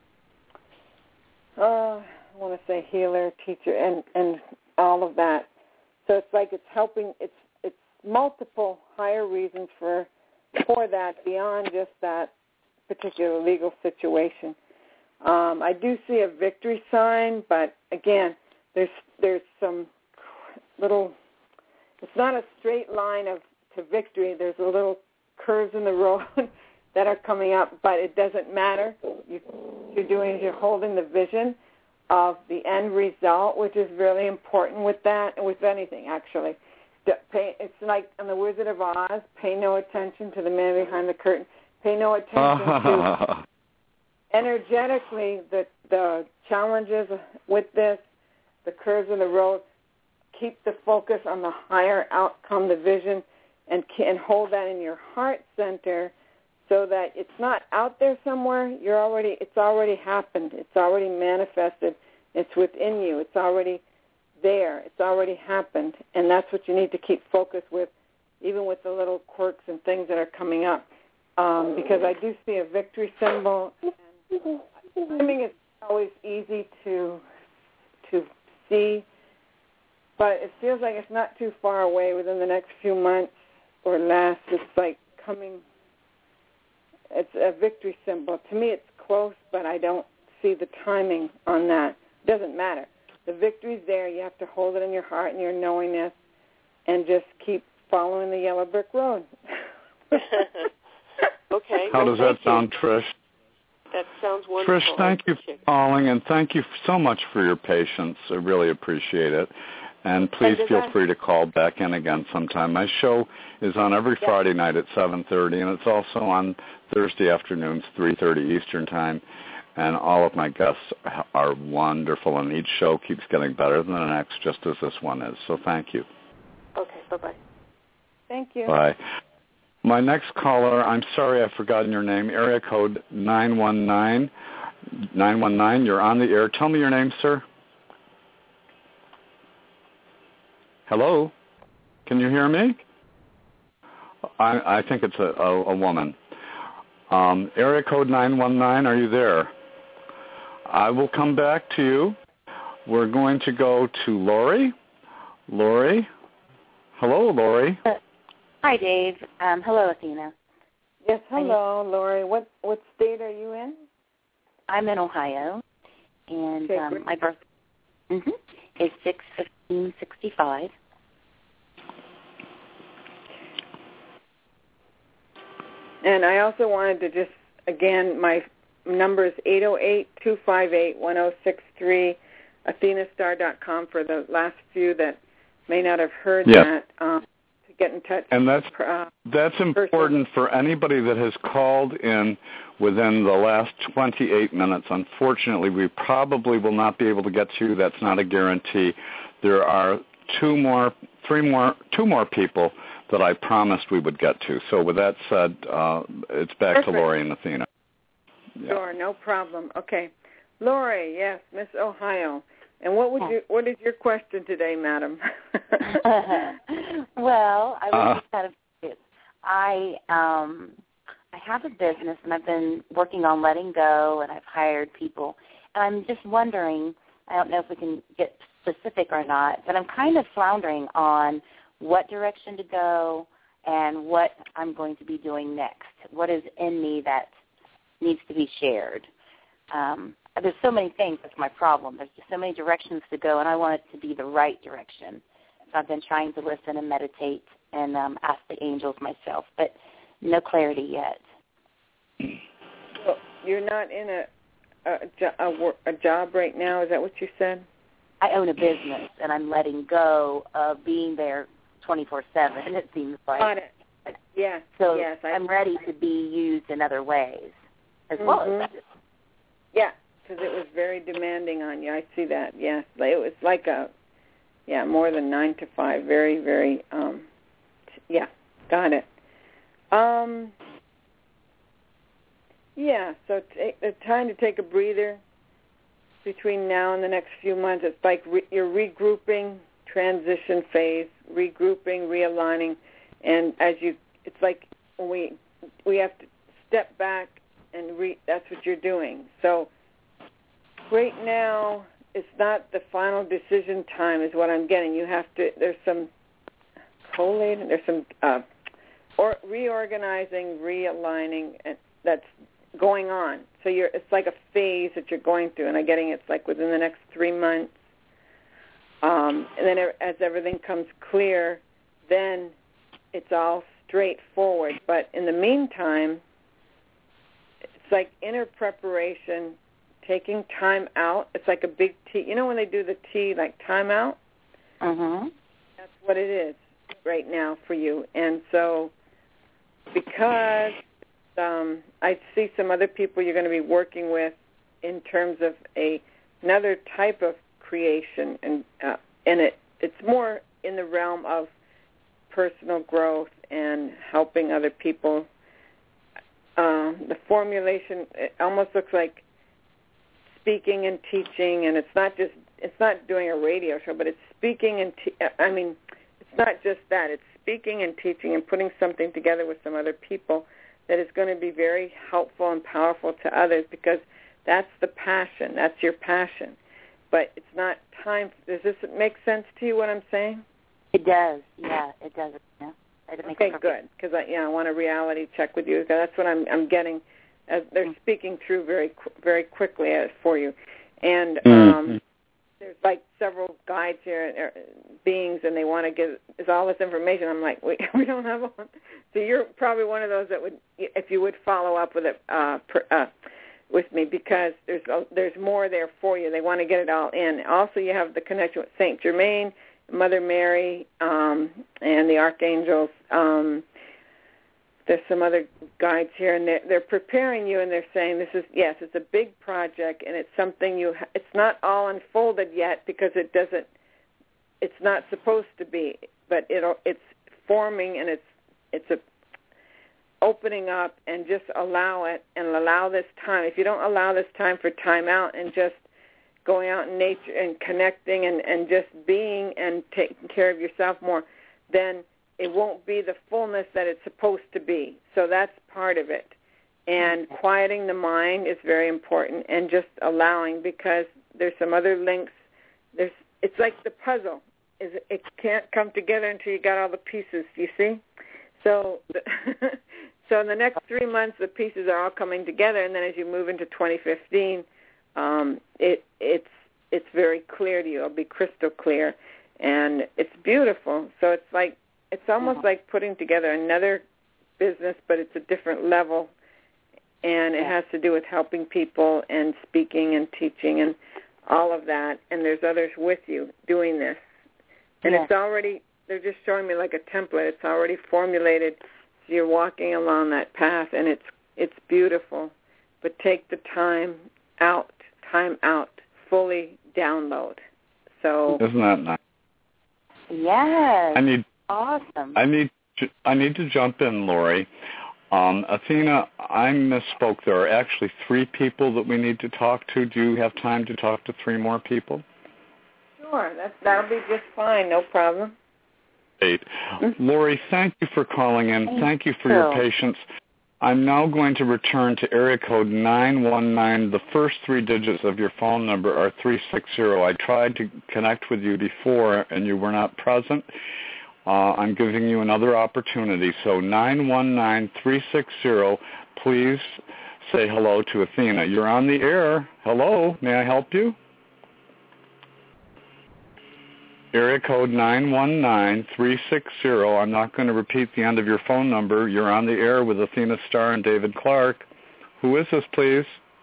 uh, I want to say healer, teacher, and, and all of that. So it's like it's helping. It's it's multiple higher reasons for for that beyond just that particular legal situation. Um, I do see a victory sign, but again, there's there's some little. It's not a straight line of to victory. There's a little curves in the road that are coming up, but it doesn't matter. You, what you're doing is you're holding the vision of the end result, which is really important with that and with anything, actually. Pay, it's like on The Wizard of Oz, pay no attention to the man behind the curtain. Pay no attention to energetically the, the challenges with this, the curves in the road. Keep the focus on the higher outcome, the vision, and, and hold that in your heart center so that it's not out there somewhere. You're already, it's already happened. It's already manifested. It's within you. It's already there. It's already happened, and that's what you need to keep focused with, even with the little quirks and things that are coming up, um, because I do see a victory symbol. And timing is always easy to to see, but it feels like it's not too far away within the next few months or less. It's like coming, it's a victory symbol. To me, it's close, but I don't see the timing on that. It doesn't matter. The victory's there. You have to hold it in your heart and your knowingness and just keep following the yellow brick road.
Okay.
How
well,
does that sound,
you.
Trish?
That sounds wonderful.
Trish, thank you for calling, and thank you so much for your patience. I really appreciate it. And please and feel I... free to call back in again sometime. My show is on every yeah. Friday night at seven thirty, and it's also on Thursday afternoons, three thirty Eastern Time. and all of my guests are wonderful, and each show keeps getting better than the next, just as this one is. So thank you.
Okay, bye-bye.
Thank you.
Bye. My next caller, I'm sorry I've forgotten your name, area code nine one nine. nine one nine, you're on the air. Tell me your name, sir. Hello? Can you hear me? I, I think it's a, a, a woman. Um, area code nine one nine, are you there? I will come back to you. We're going to go to Lori. Lori? Hello, Lori.
Uh, hi, Dave. Um, hello, Athena.
Yes, hello, Lori. What what state are you in?
I'm in Ohio, and
okay,
um, my birth mm-hmm, is six fifteen sixty five.
And I also wanted to just, again, my number is eight oh eight, two five eight, one oh six three, athena star dot com for the last few that may not have heard
yeah.
that, um, to get in touch.
And that's,
uh,
that's important for anybody that has called in within the last twenty-eight minutes. Unfortunately, we probably will not be able to get to you. That's not a guarantee. There are two more, three more, two more people that I promised we would get to. So with that said, uh, it's back
Perfect.
to Lori and Athena. Yeah.
Sure, no problem. Okay. Lori, yes, Miss Ohio. And what would you, what is your question today, madam?
Well, I was
uh,
just kind of curious. I, um, I have a business, and I've been working on letting go, and I've hired people. And I'm just wondering, I don't know if we can get specific or not, but I'm kind of floundering on what direction to go and what I'm going to be doing next. What is in me that needs to be shared? Um, there's so many things. That's my problem. There's just so many directions to go, and I want it to be the right direction. So I've been trying to listen and meditate and um, ask the angels myself, but no clarity yet.
Well, you're not in a a, a a job right now. Is that what you said?
I own a business, and I'm letting go of being there twenty-four seven, it seems like.
Got it. Yes,
so
yes. I,
I'm ready to be used in other ways as mm-hmm. well as that.
Yeah, because it was very demanding on you. I see that, yes. It was like a, yeah, more than nine to five. Very, very, um, yeah, got it. Um, yeah, so take the time to take a breather between now and the next few months. It's like re- you're regrouping, transition phase, regrouping, realigning, and as you, it's like when we we have to step back and re, that's what you're doing. So right now, it's not the final decision time is what I'm getting. You have to, there's some collating, there's some uh, or reorganizing, realigning, and that's going on. So you're, it's like a phase that you're going through, and I'm getting it's like within the next three months. Um, and then as everything comes clear, then it's all straightforward. But in the meantime, it's like inner preparation, taking time out. It's like a big T. You know when they do the T, like time out?
Mm-hmm.
That's what it is right now for you. And so because um, I see some other people you're going to be working with in terms of a another type of creation, and uh, and it it's more in the realm of personal growth and helping other people. Uh, the formulation, it almost looks like speaking and teaching, and it's not just it's not doing a radio show, but it's speaking and te- I mean, it's not just that. It's speaking and teaching and putting something together with some other people that is going to be very helpful and powerful to others, because that's the passion. That's your passion. But it's not time. Does this make sense to you, what I'm saying?
It does. Yeah, it does. Yeah. It makes
okay,
perfect.
good. Because I, yeah, I want a reality check with you. That's what I'm, I'm getting. As they're mm-hmm. speaking through very, very quickly for you, and um, mm-hmm. there's like several guides here, beings, and they want to give is all this information. I'm like, we we don't have one. So you're probably one of those that would, if you would follow up with it, uh, per, uh, with me, because there's a, there's more there for you. They want to get it all in. Also, you have the connection with Saint Germain, Mother Mary, um, and the archangels. Um, there's some other guides here, and they're, they're preparing you, and they're saying this is, yes, it's a big project, and it's something you, ha- it's not all unfolded yet because it doesn't, it's not supposed to be, but it'll, it's forming, and it's, it's a opening up, and just allow it, and allow this time. If you don't allow this time for time out and just going out in nature and connecting and, and just being and taking care of yourself more, then it won't be the fullness that it's supposed to be. So that's part of it. And quieting the mind is very important, and just allowing, because there's some other links. There's, it's like the puzzle. Is it can't come together until you got all the pieces, you see? So the, so in the next three months, the pieces are all coming together, and then as you move into twenty fifteen, um, it it's it's very clear to you. It'll be crystal clear, and it's beautiful. So it's like it's almost like putting together another business, but it's a different level, and it has to do with helping people and speaking and teaching and all of that. And there's others with you doing this, and yeah. it's already. They're just showing me like a template. It's already formulated. So you're walking along that path, and it's it's beautiful. But take the time out, time out, fully download. So
isn't that nice?
Yes.
I need
awesome.
I need to, I need to jump in, Lori. Um, Athena, I misspoke. There are actually three people that we need to talk to. Do you have time to talk to three more people?
Sure. That that'll be just fine. No problem.
Great. Lori, thank you for calling in.
Thank,
thank you for
you.
your patience. I'm now going to return to area code nine one nine. The first three digits of your phone number are three six zero. I tried to connect with you before, and you were not present. Uh, I'm giving you another opportunity. So nine one nine, three six zero, please say hello to Athena. You're on the air. Hello, may I help you? Area code nine one nine, three six zero. I'm not going to repeat the end of your phone number. You're on the air with Athena Starr and David Clark. Who is this, please?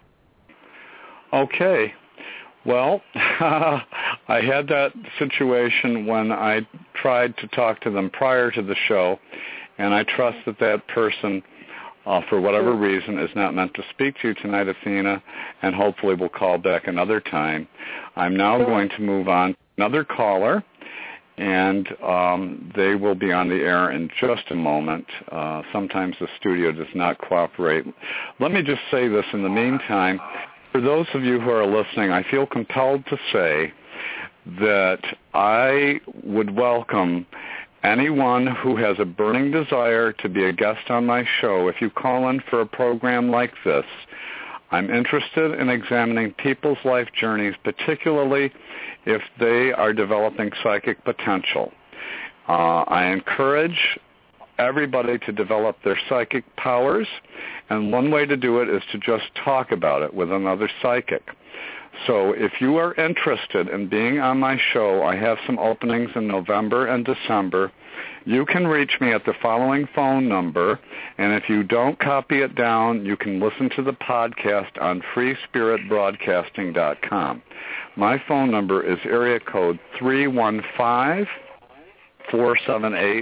Okay. Well, I had that situation when I tried to talk to them prior to the show, and I trust that that person, uh, for whatever reason, is not meant to speak to you tonight, Athena, and hopefully will call back another time. I'm now going to move on to another caller, and um, they will be on the air in just a moment. Uh, sometimes the studio does not cooperate. Let me just say this in the meantime. For those of you who are listening, I feel compelled to say that I would welcome anyone who has a burning desire to be a guest on my show. If you call in for a program like this, I'm interested in examining people's life journeys, particularly if they are developing psychic potential. Uh, I encourage everybody to develop their psychic powers, and one way to do it is to just talk about it with another psychic. So if you are interested in being on my show, I have some openings in November and December. You can reach me at the following phone number, and if you don't copy it down, you can listen to the podcast on free spirit broadcasting dot com. My phone number is area code three one five, four seven eight,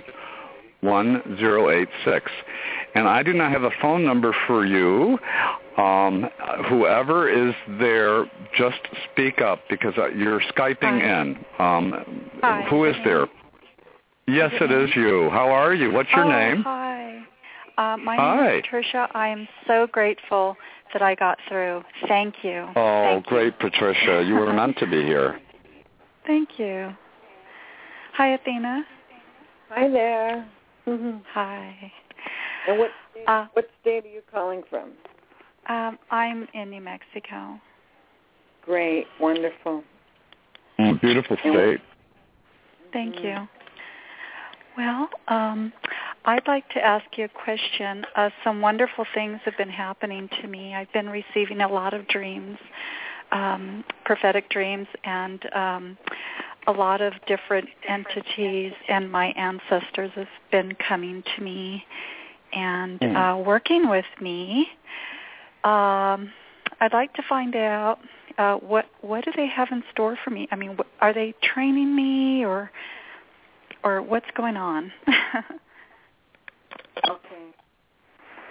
one zero eight six. And I do not have a phone number for you. Um, whoever is there, just speak up because you're Skyping
Hi.
in. Um,
Hi.
Who is there? Yes, it is you. How are you? What's your
oh,
name?
Hi. Uh, my
Hi.
name is Patricia. I am so grateful that I got through. Thank you.
Oh,
Thank
great,
you.
Patricia. You were meant to be here.
Thank you. Hi, Athena.
Hi there. Mm-hmm.
Hi.
And what state,
uh,
what state are you calling from?
Um, I'm in New Mexico.
Great, wonderful.
Mm, beautiful state.
Thank you. Well, um, I'd like to ask you a question. Uh, some wonderful things have been happening to me. I've been receiving a lot of dreams, um, prophetic dreams, and um, a lot of different entities and my ancestors have been coming to me and uh, working with me. Um, I'd like to find out uh, what what do they have in store for me? I mean, wh- are they training me or or what's going on?
Okay.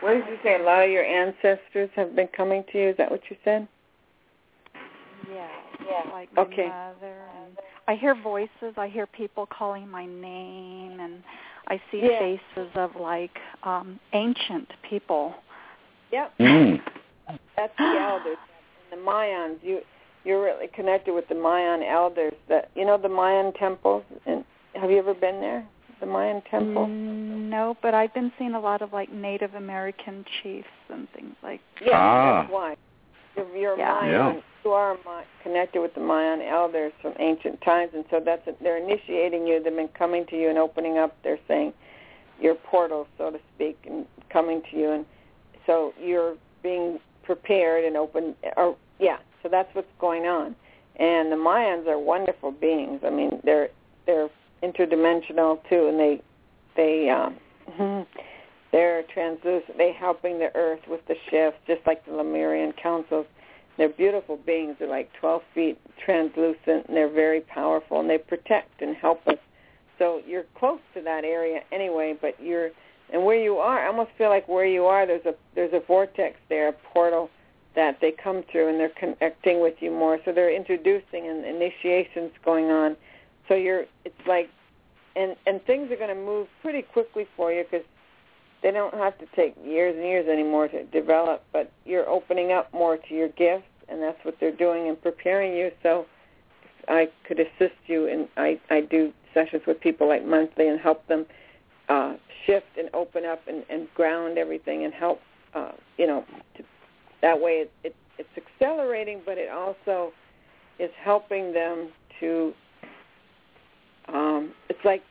What did you say? A lot of your ancestors have been coming to you. Is that what you said?
Yeah, yeah. Like my
okay.
mother. And I hear voices. I hear people calling my name, and I see
yeah.
faces of like um, ancient people.
Yep.
Mm.
That's the elders and the Mayans. You you're really connected with the Mayan elders. That you know the Mayan temples. And have you ever been there? The Mayan temple?
Mm, no, but I've been seeing a lot of like Native American chiefs and things like.
Yeah,
ah.
that's why. You're, you're
yeah.
Mayan.
Yeah.
You are connected with the Mayan elders from ancient times, and so that's they're initiating you. They've been coming to you and opening up. They're saying your portal, so to speak, and coming to you, and so you're being prepared and open. Or yeah, so that's what's going on. And the Mayans are wonderful beings. I mean, they're they're interdimensional too, and they they um, they're translucent. They're helping the earth with the shift, just like the Lemurian councils. They're beautiful beings. They're like twelve feet translucent, and they're very powerful, and they protect and help us. So you're close to that area anyway, but you're and where you are, I almost feel like where you are, there's a there's a vortex there, a portal that they come through, and they're connecting with you more. So they're introducing and initiations going on. So you're, it's like, and and things are going to move pretty quickly for you because they don't have to take years and years anymore to develop. But you're opening up more to your gifts, and that's what they're doing and preparing you. So if I could assist you, and I I do sessions with people like monthly and help them uh, shift and open up and, and ground everything and help. Uh, you know, to, that way it, it it's accelerating, but it also is helping them to. Um, it's like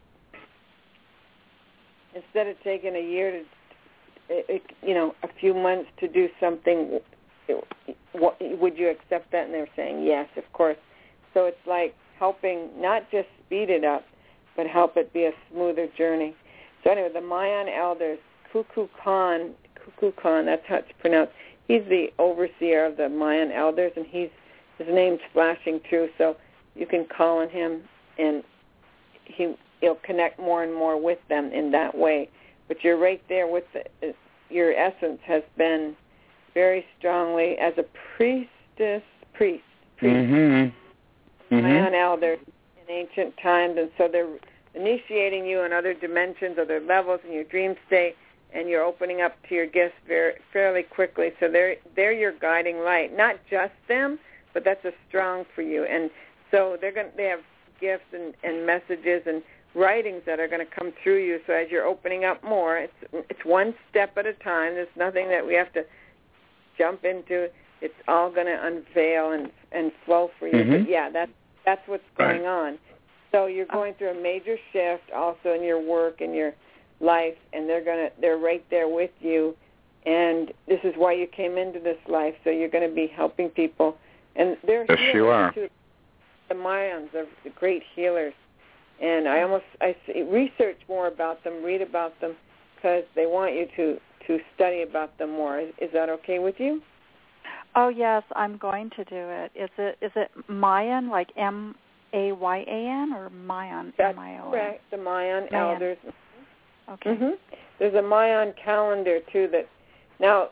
instead of taking a year to, it, it, you know, a few months to do something, it, what, would you accept that? And they're saying yes, of course. So it's like helping not just speed it up, but help it be a smoother journey. So anyway, the Mayan elders, Kukulkan, Kukulkan, that's how it's pronounced. He's the overseer of the Mayan elders, and he's his name's flashing through, so you can call on him and he, he'll connect more and more with them in that way. But you're right there with the, your essence has been very strongly as a priestess, priest, priest,
mm-hmm.
Mayan elders in ancient times, and so they're initiating you in other dimensions, other levels in your dream state, and you're opening up to your gifts very fairly quickly. So they're they're your guiding light, not just them, but that's a strong for you. And so they're going they have gifts and, and messages and writings that are going to come through you. So as you're opening up more, it's it's one step at a time. There's nothing that we have to jump into. It's all going to unveil and and flow for you.
Mm-hmm.
But yeah, that's that's what's going
right.
on. So you're going through a major shift also in your work and your life, and they're gonna they're right there with you. And this is why you came into this life. So you're going to be helping people, and they're
yes, you are.
Too. The Mayans are the great healers, and I almost I see, research more about them, read about them, because they want you to, to study about them more. Is, is that okay with you?
Oh yes, I'm going to do it. Is it is it Mayan, like M A Y A N, or Mayan?
That's
M I O N?
correct. The Mayan,
Mayan.
elders.
Okay.
Mm-hmm. There's a Mayan calendar too. That now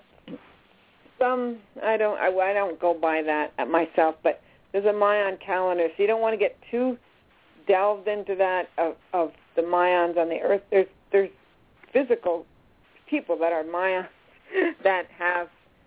some I don't I, I don't go by that myself, but there's a Mayan calendar, so you don't want to get too delved into that of, of the Mayans on the earth. There's there's physical people that are Mayans that have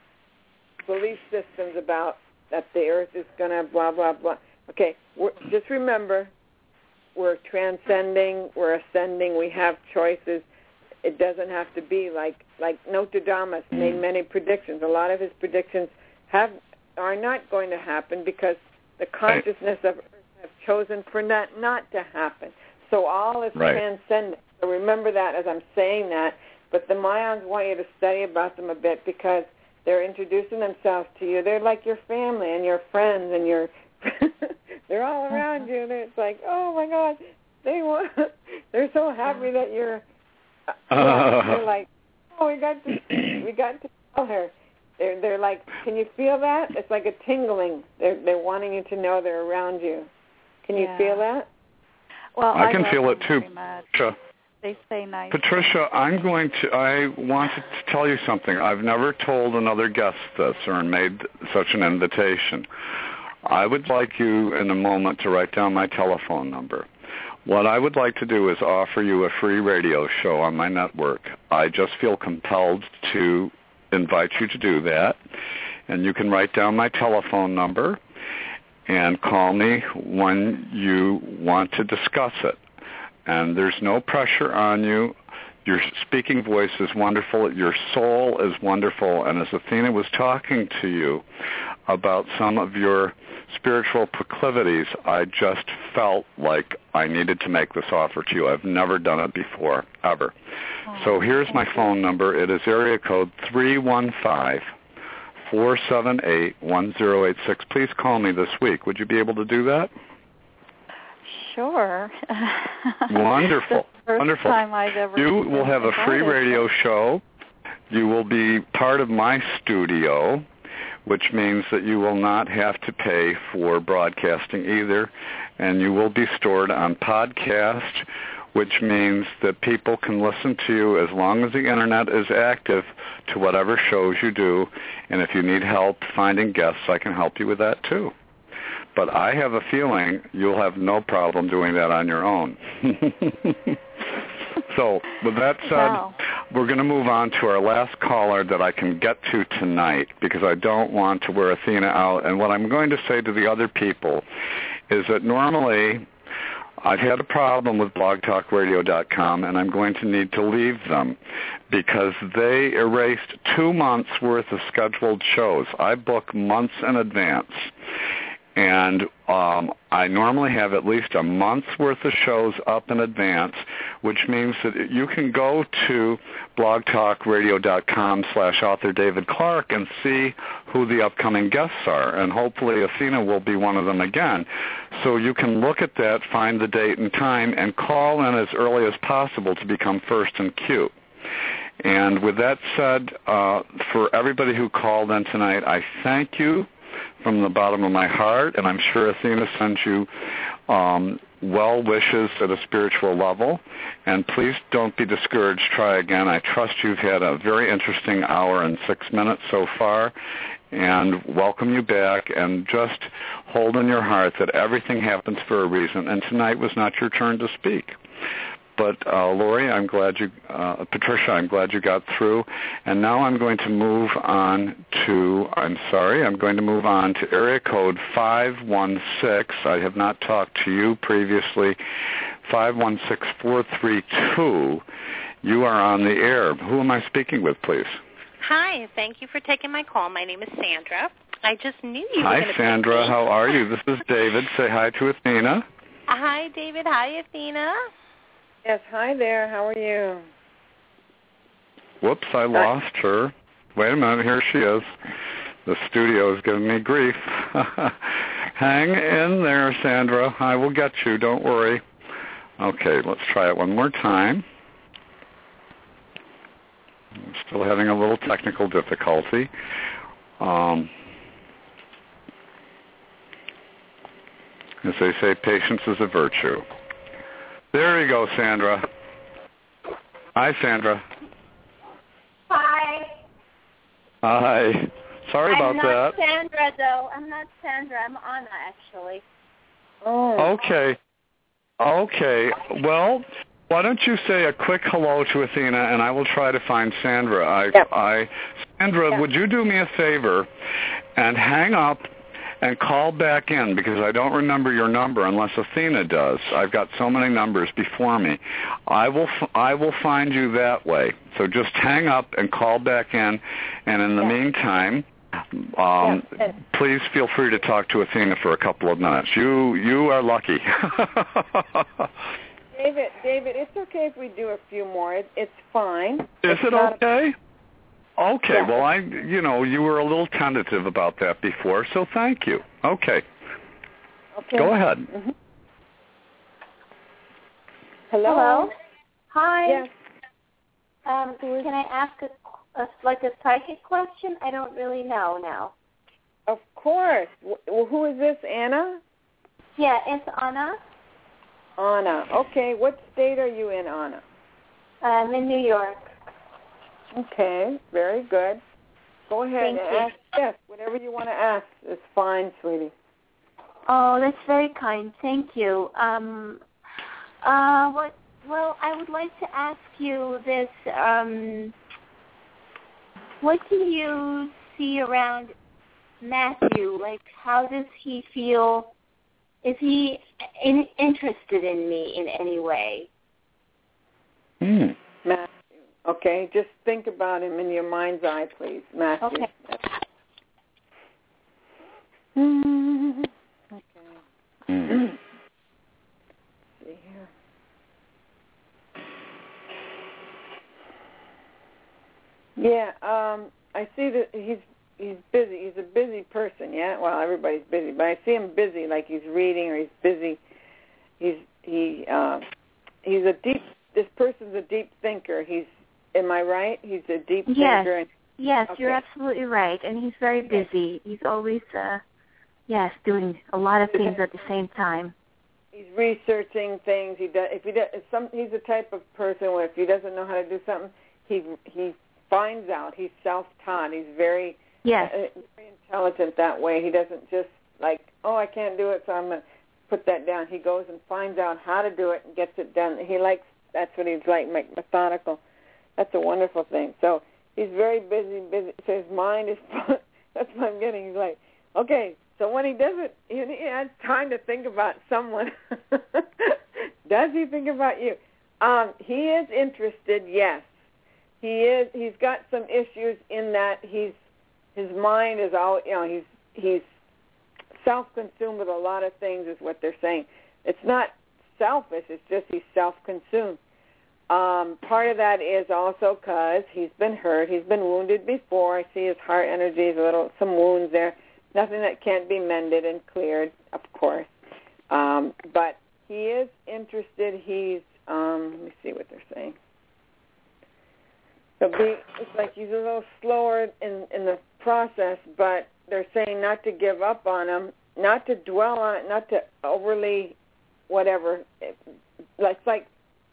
belief systems about that the earth is going to blah, blah, blah. Okay, we're, just remember, we're transcending, we're ascending, we have choices. It doesn't have to be like, like Nostradamus made many predictions. A lot of his predictions have are not going to happen because the consciousness of earth have chosen for that not to happen. So all is
right.
transcendent. So remember that as I'm saying that. But the Mayans want you to study about them a bit because they're introducing themselves to you. They're like your family and your friends and your they're all around you. And it's like, oh my God, they want. They're so happy that you're. Yeah, they're like, oh, we got to we got to tell her. They're they're like, can you feel that? It's like a tingling. They're they're wanting you to know they're around you. Can you
yeah.
feel that?
Well,
I,
I
can
love
feel
them
it too.
very much.
Sure.
They say nice.
Patricia, I'm going to, I wanted to tell you something. I've never told another guest this or made such an invitation. I would like you in a moment to write down my telephone number. What I would like to do is offer you a free radio show on my network. I just feel compelled to invite you to do that. And you can write down my telephone number and call me when you want to discuss it. And there's no pressure on you. Your speaking voice is wonderful. Your soul is wonderful. And as Athena was talking to you about some of your spiritual proclivities, I just felt like I needed to make this offer to you. I've never done it before, ever. Oh, so here's my phone number. It is area code three one five, four seven eight, one zero eight six. Please call me this week. Would you be able to do that?
Sure.
Wonderful.
First
Wonderful.
Time I've ever
you will have a free radio show. You will be part of my studio, which means that you will not have to pay for broadcasting either, and you will be stored on podcast, which means that people can listen to you as long as the Internet is active to whatever shows you do, and if you need help finding guests, I can help you with that too. But I have a feeling you'll have no problem doing that on your own. So with that said, wow. We're going to move on to our last caller that I can get to tonight because I don't want to wear Athena out. And what I'm going to say to the other people is that normally I've had a problem with blog talk radio dot com, and I'm going to need to leave them because they erased two months' worth of scheduled shows. I book months in advance. And um, I normally have at least a month's worth of shows up in advance, which means that you can go to blog talk radio dot com slash author David Clark and see who the upcoming guests are. And hopefully Athena will be one of them again. So you can look at that, find the date and time, and call in as early as possible to become first in queue. And with that said, uh, for everybody who called in tonight, I thank you from the bottom of my heart, and I'm sure Athena sends you um, well wishes at a spiritual level. And please don't be discouraged. Try again. I trust you've had a very interesting hour and six minutes so far, and welcome you back. And just hold in your heart that everything happens for a reason, and tonight was not your turn to speak. But uh, Lori, I'm glad you, uh, Patricia, I'm glad you got through. And now I'm going to move on to, I'm sorry, I'm going to move on to area code five one six. I have not talked to you previously. five one six, four three two. You are on the air. Who am I speaking with, please?
Hi, thank you for taking my call. My name is Sandra. I just knew you were
Hi,
going to
Sandra. How are you? This is David. Say hi to Athena.
Hi, David. Hi, Athena.
Yes, hi there. How are you?
Whoops, I lost her. Wait a minute, here she is. The studio is giving me grief. Hang in there, Sandra. I will get you. Don't worry. Okay, let's try it one more time. I'm still having a little technical difficulty. Um, as they say, patience is a virtue. There you go, Sandra. Hi, Sandra.
Hi.
Hi. Sorry about
I'm not
that.
Sandra, though. I'm not Sandra. I'm Anna, actually.
Oh.
Okay. Okay. Well, why don't you say a quick hello to Athena, and I will try to find Sandra. I,
yep.
I, Sandra, yep. Would you do me a favor and hang up and call back in, because I don't remember your number unless Athena does. I've got so many numbers before me. I will f- I will find you that way. So just hang up and call back in, and in the yeah. meantime, um, yeah. please feel free to talk to Athena for a couple of minutes. You you are lucky.
David, David, it's okay if we do a few more. It, it's fine.
Is
it's
it okay? A- Okay,
yeah.
well, I, you know, you were a little tentative about that before, so thank you. Okay.
Okay.
Go ahead.
Mm-hmm. Hello?
Hello? Hi.
Yes.
Um, can I ask a, a, like a psychic question? I don't really know now.
Of course. Well, who is this, Anna?
Yeah, it's Anna.
Anna. Okay, what state are you in, Anna?
I'm in New York.
Okay, very good. Go ahead
Thank
and
you.
ask. Yes, whatever you want to ask is fine, sweetie.
Oh, that's very kind. Thank you. Um, uh, what? Well, I would like to ask you this. Um, what do you see around Matthew? Like, how does he feel? Is he in, interested in me in any way?
Hmm. Matthew. Okay, just think about him in your mind's eye, please, Matthew.
Okay.
Mm-hmm. Okay. Mm. See here. Yeah, um, I see that he's he's busy. He's a busy person. Yeah, well, everybody's busy, but I see him busy, like he's reading or he's busy. He's he uh, he's a deep. This person's a deep thinker. He's. Am I right? He's a deep
yes.
thinker. And,
yes,
okay.
You're absolutely right, and he's very busy. He's always, uh, yes, doing a lot of things at the same time.
He's researching things. He does. If he does, if some, he's the type of person where if he doesn't know how to do something, he he finds out. He's self-taught. He's very
yes.
uh, very intelligent that way. He doesn't just like, oh, I can't do it, so I'm gonna put that down. He goes and finds out how to do it and gets it done. He likes. That's what he's like, methodical. That's a wonderful thing. So he's very busy, busy. So his mind is, that's what I'm getting. He's like, okay, so when he does it, he, he has time to think about someone. Does he think about you? Um, he is interested, yes. He is, he's got some issues in that he's, his mind is all, you know, he's, he's self-consumed with a lot of things is what they're saying. It's not selfish, it's just he's self-consumed. Um, part of that is also because he's been hurt. He's been wounded before. I see his heart energy is a little, some wounds there. Nothing that can't be mended and cleared, of course. Um, but he is interested. He's, um, let me see what they're saying. So be, it's like he's a little slower in, in the process, but they're saying not to give up on him, not to dwell on it, not to overly whatever. It, it's like,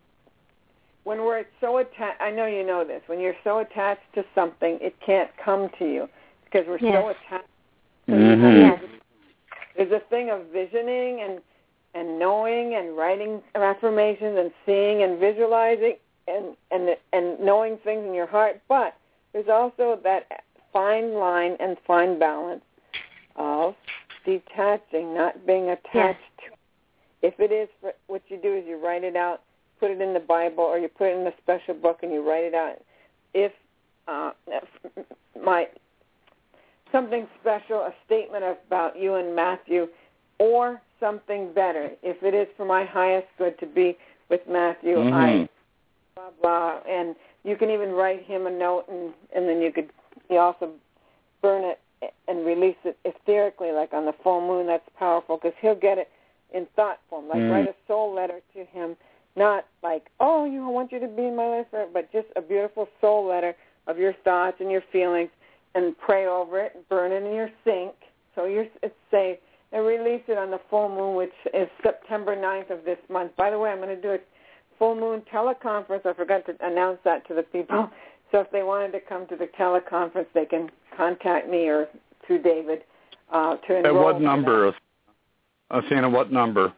when we're so attached, I know you know this, when you're so attached to something, it can't come to you because we're
yes.
so attached. So
mm-hmm. yes.
There's a thing of visioning and, and knowing and writing affirmations and seeing and visualizing and, and, and knowing things in your heart, but there's also that fine line and fine balance of detaching, not being attached
yes.
to it. If it is, what you do is you write it out, put it in the Bible, or you put it in a special book and you write it out. If uh, my something special, a statement about you and Matthew, or something better. If it is for my highest good to be with Matthew,
mm-hmm.
I blah blah, and you can even write him a note, and and then you could you also burn it and release it etherically, like on the full moon. That's powerful because he'll get it in thought form. Like mm. write a soul letter to him. Not like, oh, you I want you to be in my life, but just a beautiful soul letter of your thoughts and your feelings, and pray over it, burn it in your sink, so you're, it's safe, and release it on the full moon, which is September ninth of this month. By the way, I'm going to do a full moon teleconference. I forgot to announce that to the people. So if they wanted to come to the teleconference, they can contact me or through David uh, to enroll.
At what number, Athena, what number?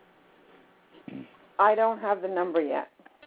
I don't have the number yet.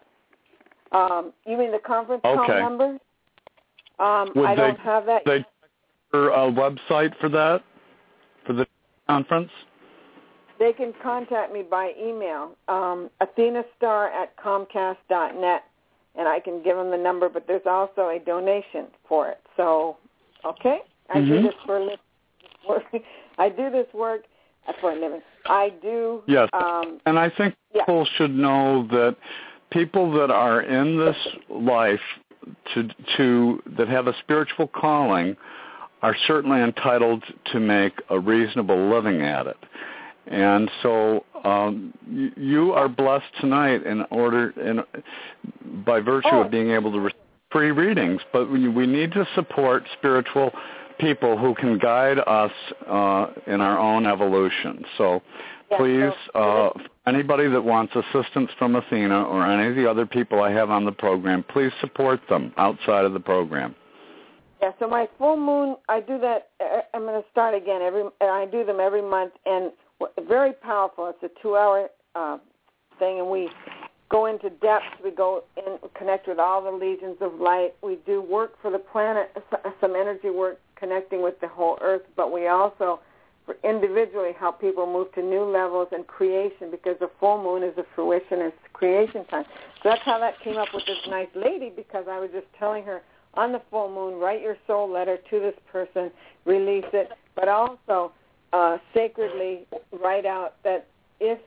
Um, you mean the conference call
okay.
number? Um,
Would
I
they,
don't have that
they
yet.
They a website for that, for the conference?
They can contact me by email, um, athenastar at comcast dot net, and I can give them the number, but there's also a donation for it. So, okay? I
mm-hmm.
do this for a living. I do this work for a living. I do.
Yes,
um,
and I think people yeah. should know that people that are in this life to to that have a spiritual calling are certainly entitled to make a reasonable living at it. And so um, you, you are blessed tonight in order, in, by virtue
oh.
of being able to receive free readings. But we, we need to support spiritual people who can guide us uh, in our own evolution. So
Yeah,
please,
so,
uh, anybody that wants assistance from Athena or any of the other people I have on the program, please support them outside of the program.
Yeah, so my full moon, I do that, I'm going to start again, every. I do them every month, and very powerful. It's a two-hour uh, thing, and we go into depth. We go and connect with all the legions of light. We do work for the planet, some energy work connecting with the whole earth, but we also individually help people move to new levels and creation, because the full moon is a fruition, it's creation time. So that's how that came up with this nice lady, because I was just telling her, on the full moon, write your soul letter to this person, release it, but also uh, sacredly write out that if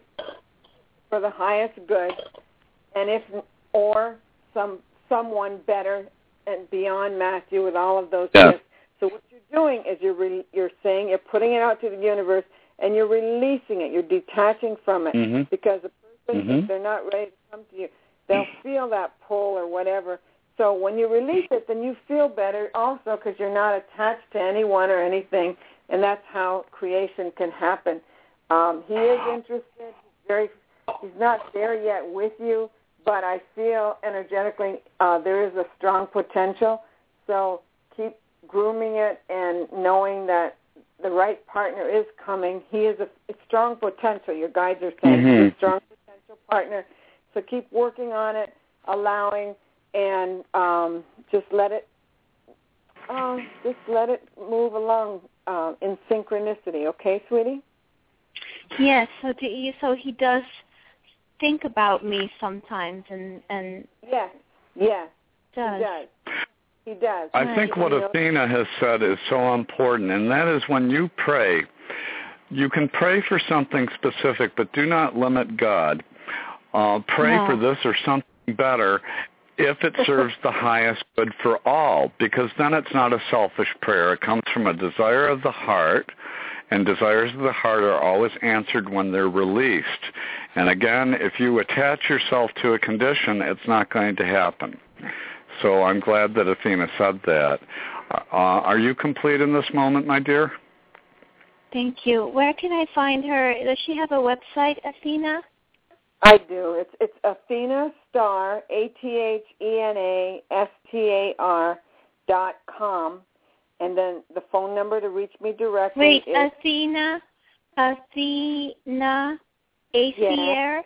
for the highest good, and if or some someone better and beyond Matthew with all of those
yeah.
gifts. So what you're doing is you're re- you're saying, you're putting it out to the universe, and you're releasing it. You're detaching from it,
mm-hmm.
because the person,
mm-hmm.
if they're not ready to come to you, they'll feel that pull or whatever. So when you release it, then you feel better also, because you're not attached to anyone or anything, and that's how creation can happen. Um, he is interested. He's very. He's not there yet with you, but I feel energetically uh, there is a strong potential. So keep grooming it and knowing that the right partner is coming. He is a, a strong potential. Your guides are saying
mm-hmm.
he's a strong potential partner. So keep working on it, allowing. And um, just let it, uh, just let it move along uh, in synchronicity. Okay, sweetie?
Yes. So do you, so he does think about me sometimes, and and
yes, yes,
does.
he does. He does.
I think what Athena has said is so important, and that is when you pray, you can pray for something specific, but do not limit God. Uh, pray
no.
for this or something better, if it serves the highest good for all, because then it's not a selfish prayer. It comes from a desire of the heart, and desires of the heart are always answered when they're released. And again, if you attach yourself to a condition, it's not going to happen. So I'm glad that Athena said that. Uh, are you complete in this moment, my dear?
Thank you. Where can I find her? Does she have a website, Athena?
I do. It's it's Athena Star, A T H E N A S T A R dot com, and then the phone number to reach me directly
Wait,
is...
Athena, Athena, A C R?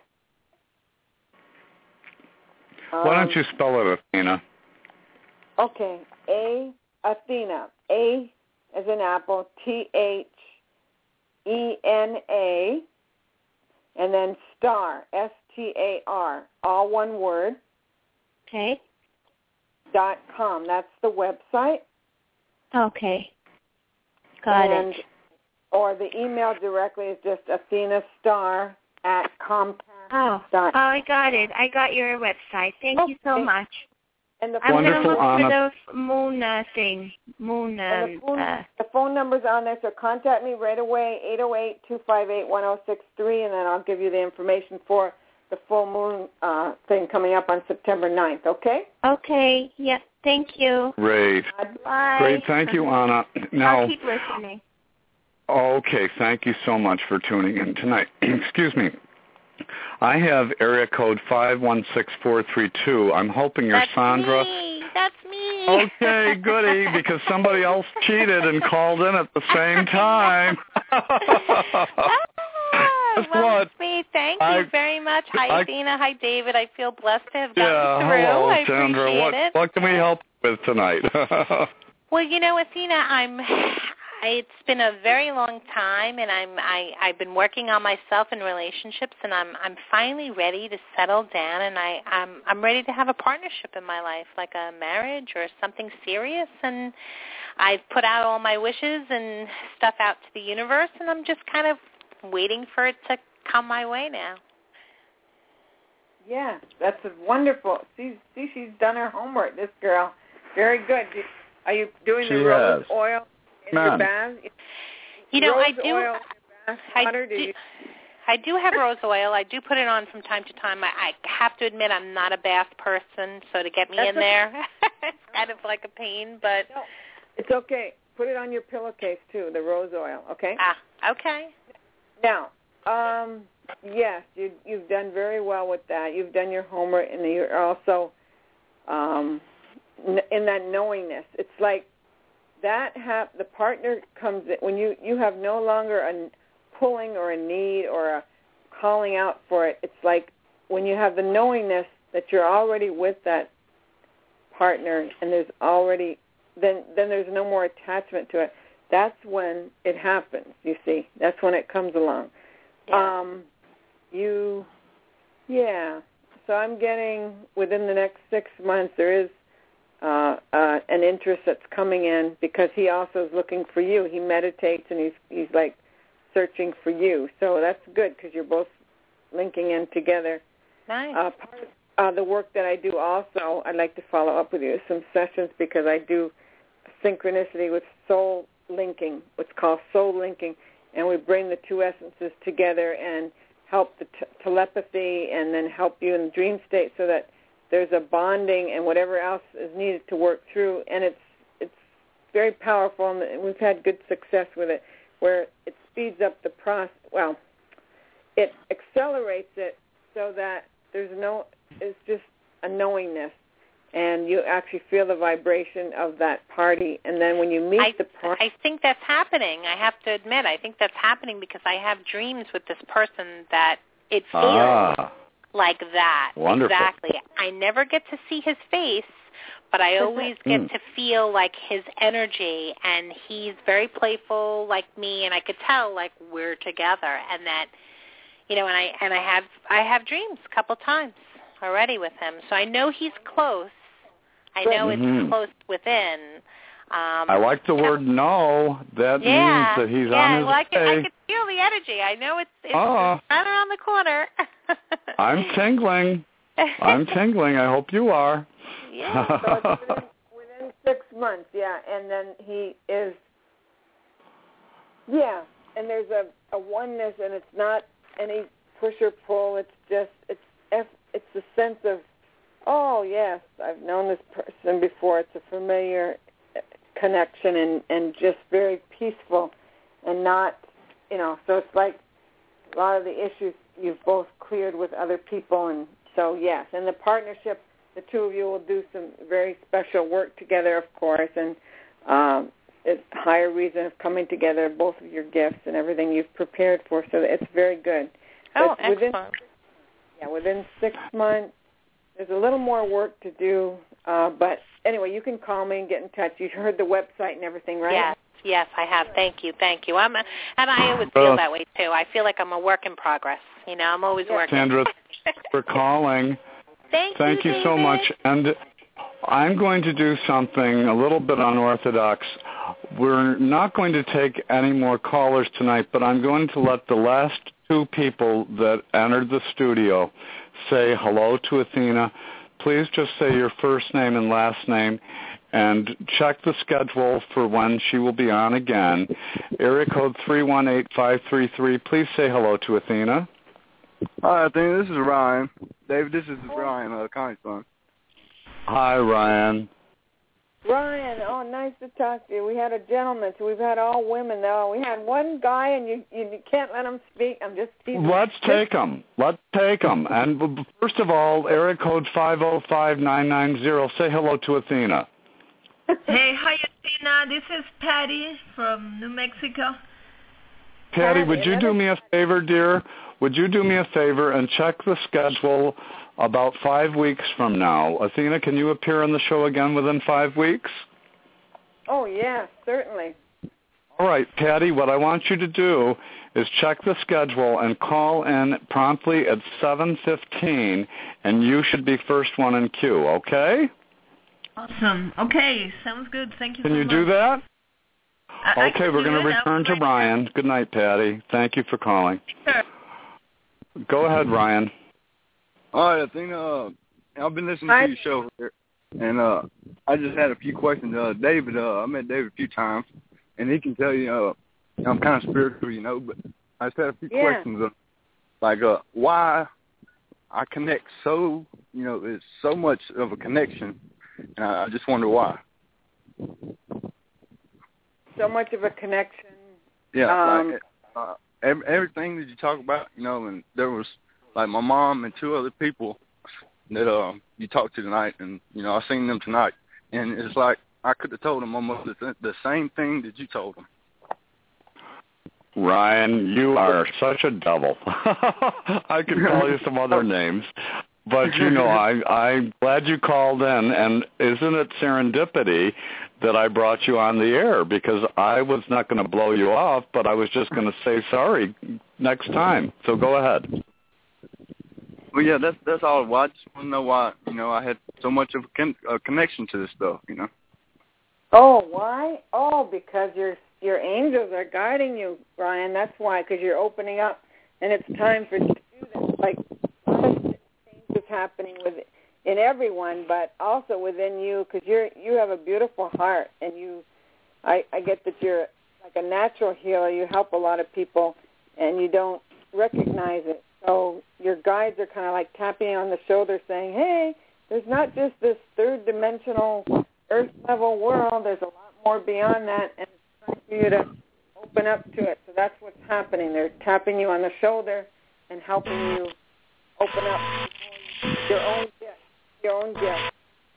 Um, Why don't you spell it, Athena?
Okay, A, Athena, A as in apple, T H E N A, and then Star, S T A R, all one word.
Okay.
Dot com. That's the website.
Okay. Got
and,
it.
Or the email directly is just Athena Star at Comcast.
Oh, oh, I got it. I got your website. Thank
okay.
you so much.
And the
I'm going to look
Anna.
for the moon uh, thing. Moon. Um,
the, phone,
uh,
the phone number's on there, so contact me right away, eight oh eight, two five eight, one oh six three, and then I'll give you the information for the full moon uh, thing coming up on September ninth, okay?
Okay, yes, thank you.
Great.
Bye.
Great, thank you, Anna. Now,
I'll keep listening.
Okay, thank you so much for tuning in tonight. Excuse me. I have area code five one six four three two. I'm hoping you're
That's
Sandra.
Me. That's me.
Okay, goody, because somebody else cheated and called in at the same time.
ah, well,
what?
me. Thank
I,
you very much. Hi,
I,
Athena. Hi, David. I feel blessed to have gotten
yeah,
through.
hello,
I
Sandra.
appreciate
What,
it.
what can we help with tonight?
Well, you know, Athena, I'm. It's been a very long time, and I'm. I, I've been working on myself and relationships, and I'm. I'm finally ready to settle down, and I. I'm. I'm ready to have a partnership in my life, like a marriage or something serious. And I've put out all my wishes and stuff out to the universe, and I'm just kind of waiting for it to come my way now.
Yeah, that's wonderful. See, see, she's done her homework. This girl, very good. Are you doing
she
the rose
has.
oil in
Man.
your bath?
You know,
rose
I do.
Oil in your bath
I
water,
do.
do you?
I do have rose oil. I do put it on from time to time. I, I have to admit I'm not a bath person, so to get me
That's
in there, it's kind of like a pain, but...
No, it's okay. Put it on your pillowcase, too, the rose oil, okay?
Ah, okay.
Now, Um, yes, you, you've done very well with that. You've done your homework, and you're also um, in that knowingness. It's like that. Have the partner comes in when you you have no longer a pulling or a need or a calling out for it. It's like when you have the knowingness that you're already with that partner, and there's already then then there's no more attachment to it. That's when it happens. You see, that's when it comes along. Yeah. Um, you, yeah. So I'm getting within the next six months there is uh, uh, an interest that's coming in because he also is looking for you. He meditates and he's he's like searching for you. So that's good because you're both linking in together.
Nice.
Uh, part of uh, the work that I do also, I'd like to follow up with you some sessions because I do synchronicity with soul linking, what's called soul linking, and we bring the two essences together and help the t- telepathy and then help you in the dream state so that there's a bonding and whatever else is needed to work through. And it's it's very powerful, and we've had good success with it, where it speeds up the process. Well, it accelerates it so that there's no, it's just a knowingness, and you actually feel the vibration of that party. And then when you meet
I,
the party...
I think that's happening. I have to admit, I think that's happening because I have dreams with this person that it feels
ah,
like that.
Wonderful.
Exactly. I never get to see his face, but I always get
mm.
to feel like his energy, and he's very playful like me, and I could tell like we're together, and that, you know, and I and I have I have dreams a couple times already with him, so I know he's close. I know
mm-hmm.
it's close within. Um,
I like the word "know." That
yeah,
means that he's
yeah,
on his
well, I can,
way.
I can feel the energy. I know it's, it's,
oh.
it's right around the corner.
I'm tingling. I'm tingling. I hope you are.
Yeah.
So it's within, within six months, yeah, and then he is, yeah, and there's a, a oneness, and it's not any push or pull. It's just it's it's a sense of, oh yes, I've known this person before. It's a familiar connection, and and just very peaceful, and not, you know. So it's like a lot of the issues you've both cleared with other people, and so yes, and the partnership. The two of you will do some very special work together, of course, and um, it's a higher reason of coming together, both of your gifts and everything you've prepared for, so it's very good.
Oh,
but within,
excellent.
Yeah, within six months, there's a little more work to do, uh, but anyway, you can call me and get in touch. You heard the website and everything, right?
Yes, yes, I have. Thank you, thank you. I'm, a, and I always feel that way, too. I feel like I'm a work in progress. You know, I'm always working.
Sandra, thanks for calling.
Thank,
Thank
you,
you so much. And I'm going to do something a little bit unorthodox. We're not going to take any more callers tonight, but I'm going to let the last two people that entered the studio say hello to Athena. Please just say your first name and last name, and check the schedule for when she will be on again. Area code three one eight, five three three. Please say hello to Athena.
Hi, Athena. This is Ryan. David, this is Ryan, uh, Connie's son.
Hi, Ryan.
Ryan, oh, nice to talk to you. We had a gentleman, so we've had all women, though. We had one guy, and you you can't let him speak. I'm just teasing.
Let's take him. Let's take him. And first of all, area code five oh five, nine nine zero. Say hello to Athena.
Hey, hi, Athena. This is Patty from New Mexico.
Patty, Patty would you do me a favor, dear? Would you do me a favor and check the schedule about five weeks from now? Athena, can you appear on the show again within five weeks?
Oh, yeah, certainly.
All right, Patty, what I want you to do is check the schedule and call in promptly at seven fifteen, and you should be first one in queue, okay?
Awesome. Okay, sounds good. Thank you
Can
so
you
much.
do that?
I,
okay,
I
we're going to return to Brian. Good night, Patty. Thank you for calling.
Sure.
Go ahead, Ryan.
All right, Athena, uh, I've been listening Hi. to your show here, and uh, I just had a few questions. Uh, David, uh, I met David a few times, and he can tell you uh, I'm kind of spiritual, you know, but I just had a few
yeah.
questions, uh, like uh, why I connect so, you know, it's so much of a connection, and I, I just wonder why.
So much of a connection.
Yeah,
um,
like, uh, every, everything that you talk about, you know, and there was like my mom and two other people that uh, you talked to tonight, and you know, I seen them tonight, and it's like I could have told them almost the, the same thing that you told them.
Ryan, you are such a devil. I could call you some other names, but you know, I, I'm glad you called in, and isn't it serendipity that I brought you on the air, because I was not going to blow you off, but I was just going to say sorry next time. So go ahead.
Well, yeah, that's that's all. Well, I just want to know why, you know, I had so much of a, con- a connection to this stuff, you know.
Oh, why? Oh, because your your angels are guiding you, Ryan. That's why, because you're opening up, and it's time for you to do this. Like, change is happening with in everyone, but also within you, because you're you have a beautiful heart, and you, I I get that you're like a natural healer. You help a lot of people, and you don't recognize it. So your guides are kind of like tapping you on the shoulder, saying, "Hey, there's not just this third dimensional Earth level world. There's a lot more beyond that, and it's time for you to open up to it." So that's what's happening. They're tapping you on the shoulder and helping you open up your own gift, your own gift.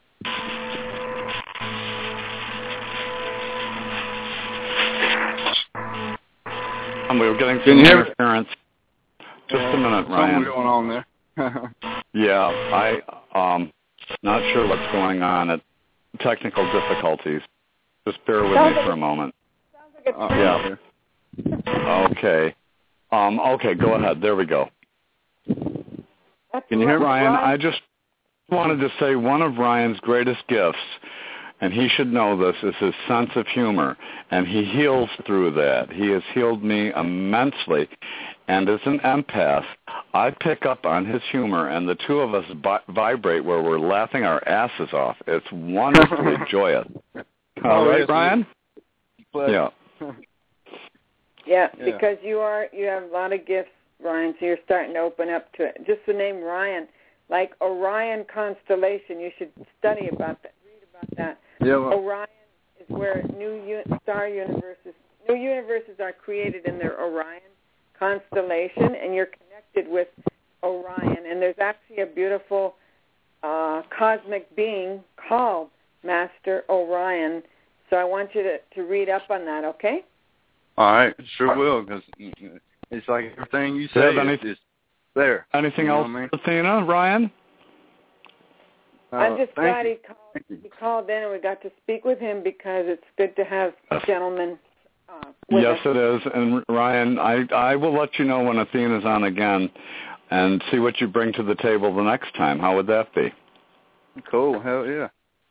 And we were getting some interference. Just a minute, Ryan.
Something going on there.
Yeah, I um not sure what's going on. At technical difficulties. Just bear with
sounds
me
like
for a moment.
Sounds like a
uh, yeah. Okay. Um. Okay. Go ahead. There we go.
That's
Can you hear Ryan?
Ryan?
I just wanted to say one of Ryan's greatest gifts, and he should know this, is his sense of humor, and he heals through that. He has healed me immensely, and as an empath, I pick up on his humor, and the two of us bi- vibrate where we're laughing our asses off. It's wonderfully joyous. All
oh,
right,
yes,
Ryan?
Yeah.
Yeah,
Yeah.
because you are you have a lot of gifts, Ryan, so you're starting to open up to it. Just the name Ryan, like Orion constellation, you should study about that, read about that.
Yeah, well,
Orion is where new un- star universes, new universes are created in their Orion constellation, and you're connected with Orion. And there's actually a beautiful uh, cosmic being called Master Orion. So I want you to, to read up on that, okay?
all right, sure will, because it's like everything you say
any-
is, is there.
Anything
You know
else,
what I mean?
Athena, Ryan?
Uh,
I'm just
thank
glad
you.
he called, he called in and we got to speak with him, because it's good to have gentlemen uh, with
Yes,
us.
it is. And Ryan, I, I will let you know when Athena's on again and see what you bring to the table the next time. How would that be?
Cool, hell yeah.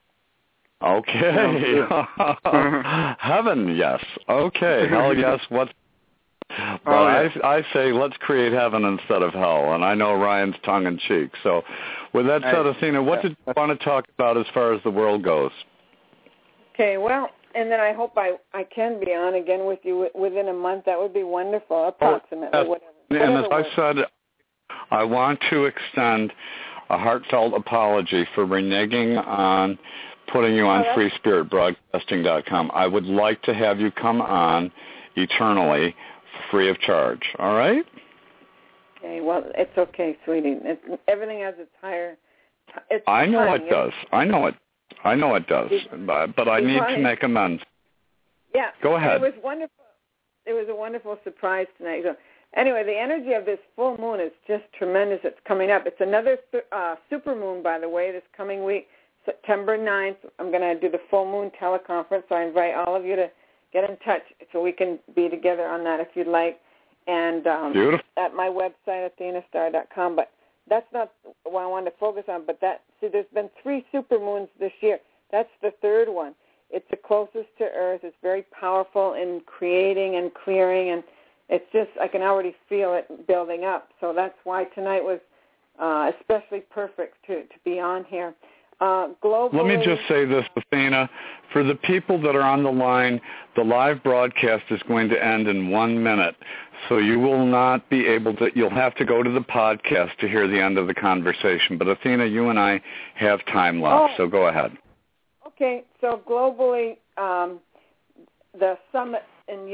Okay. Heaven, yes. Okay. Hell, yes. What? But
Oh, yeah.
I, I say let's create heaven instead of hell, and I know Ryan's tongue-in-cheek. So with that said,
Hey,
Athena, what
yeah.
did you want to talk about as far as the world goes?
Okay, well, and then I hope I, I can be on again with you within a month. That would be wonderful, approximately,
yes.
whatever.
And
whatever
as I said, I want to extend a heartfelt apology for reneging on putting you on
Oh,
free spirit broadcasting dot com. I would like to have you come on eternally free of charge. All right?
Okay, well, it's okay, sweetie. It's, everything has its higher... It's
I know
time,
it does. I know it. I know it does. But, but I need to make amends.
Yeah.
Go ahead.
It was wonderful. It was a wonderful surprise tonight. So, anyway, the energy of this full moon is just tremendous. It's coming up. It's another uh, super moon, by the way, this coming week, September ninth. I'm going to do the full moon teleconference, so I invite all of you to get in touch so we can be together on that if you'd like. And um,
Beautiful.
at my website, athena star dot com. But that's not what I wanted to focus on. But that, see, there's been three super moons this year. That's the third one. It's the closest to Earth. It's very powerful in creating and clearing, and it's just, I can already feel it building up. So that's why tonight was uh, especially perfect to, to be on here. Uh, globally,
Let me just say this, Athena. For the people that are on the line, the live broadcast is going to end in one minute. So you will not be able to, you'll have to go to the podcast to hear the end of the conversation. But Athena, you and I have time left,
Oh.
so go ahead.
Okay, so globally, um, the summit in Europe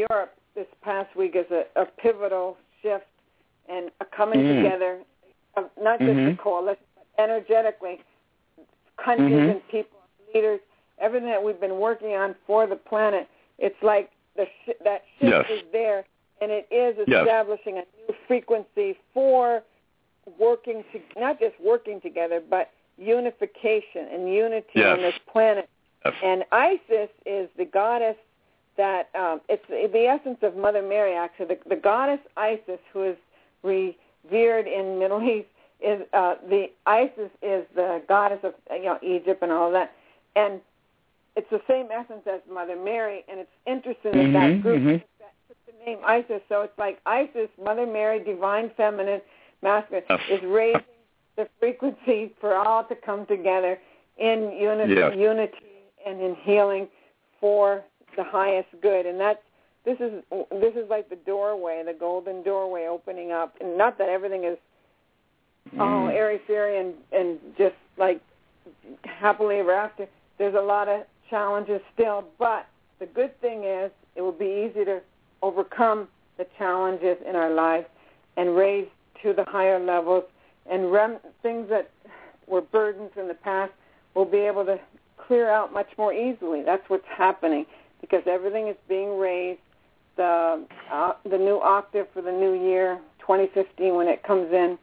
this past week as a, a pivotal shift and a coming
mm.
together of not just
mm-hmm.
the coalition, but energetically, countries
mm-hmm.
and people, leaders, everything that we've been working on for the planet. It's like the sh- that shift
yes.
is there, and it is
yes.
establishing a new frequency for working, to, not just working together, but unification and unity
yes.
on this planet.
Yes.
And Isis is the goddess that, um, it's the essence of Mother Mary, actually. The, the goddess Isis, who is revered in Middle East, is uh, the Isis is the goddess of you know Egypt and all that. And it's the same essence as Mother Mary, and it's interesting
mm-hmm,
that that group
mm-hmm.
that took the name Isis. So it's like Isis, Mother Mary, divine feminine, masculine,
yes.
is raising the frequency for all to come together in unity,
yes.
unity and in healing for the highest good. And that's this is this is like the doorway, the golden doorway opening up. And not that everything is mm. oh airy-fairy and and just like happily ever after. There's a lot of challenges still, but the good thing is it will be easy to overcome the challenges in our lives and raise to the higher levels, and rem- things that were burdens in the past will be able to clear out much more easily. That's what's happening because everything is being raised. The uh, the new octave for the new year, twenty fifteen, when it comes in,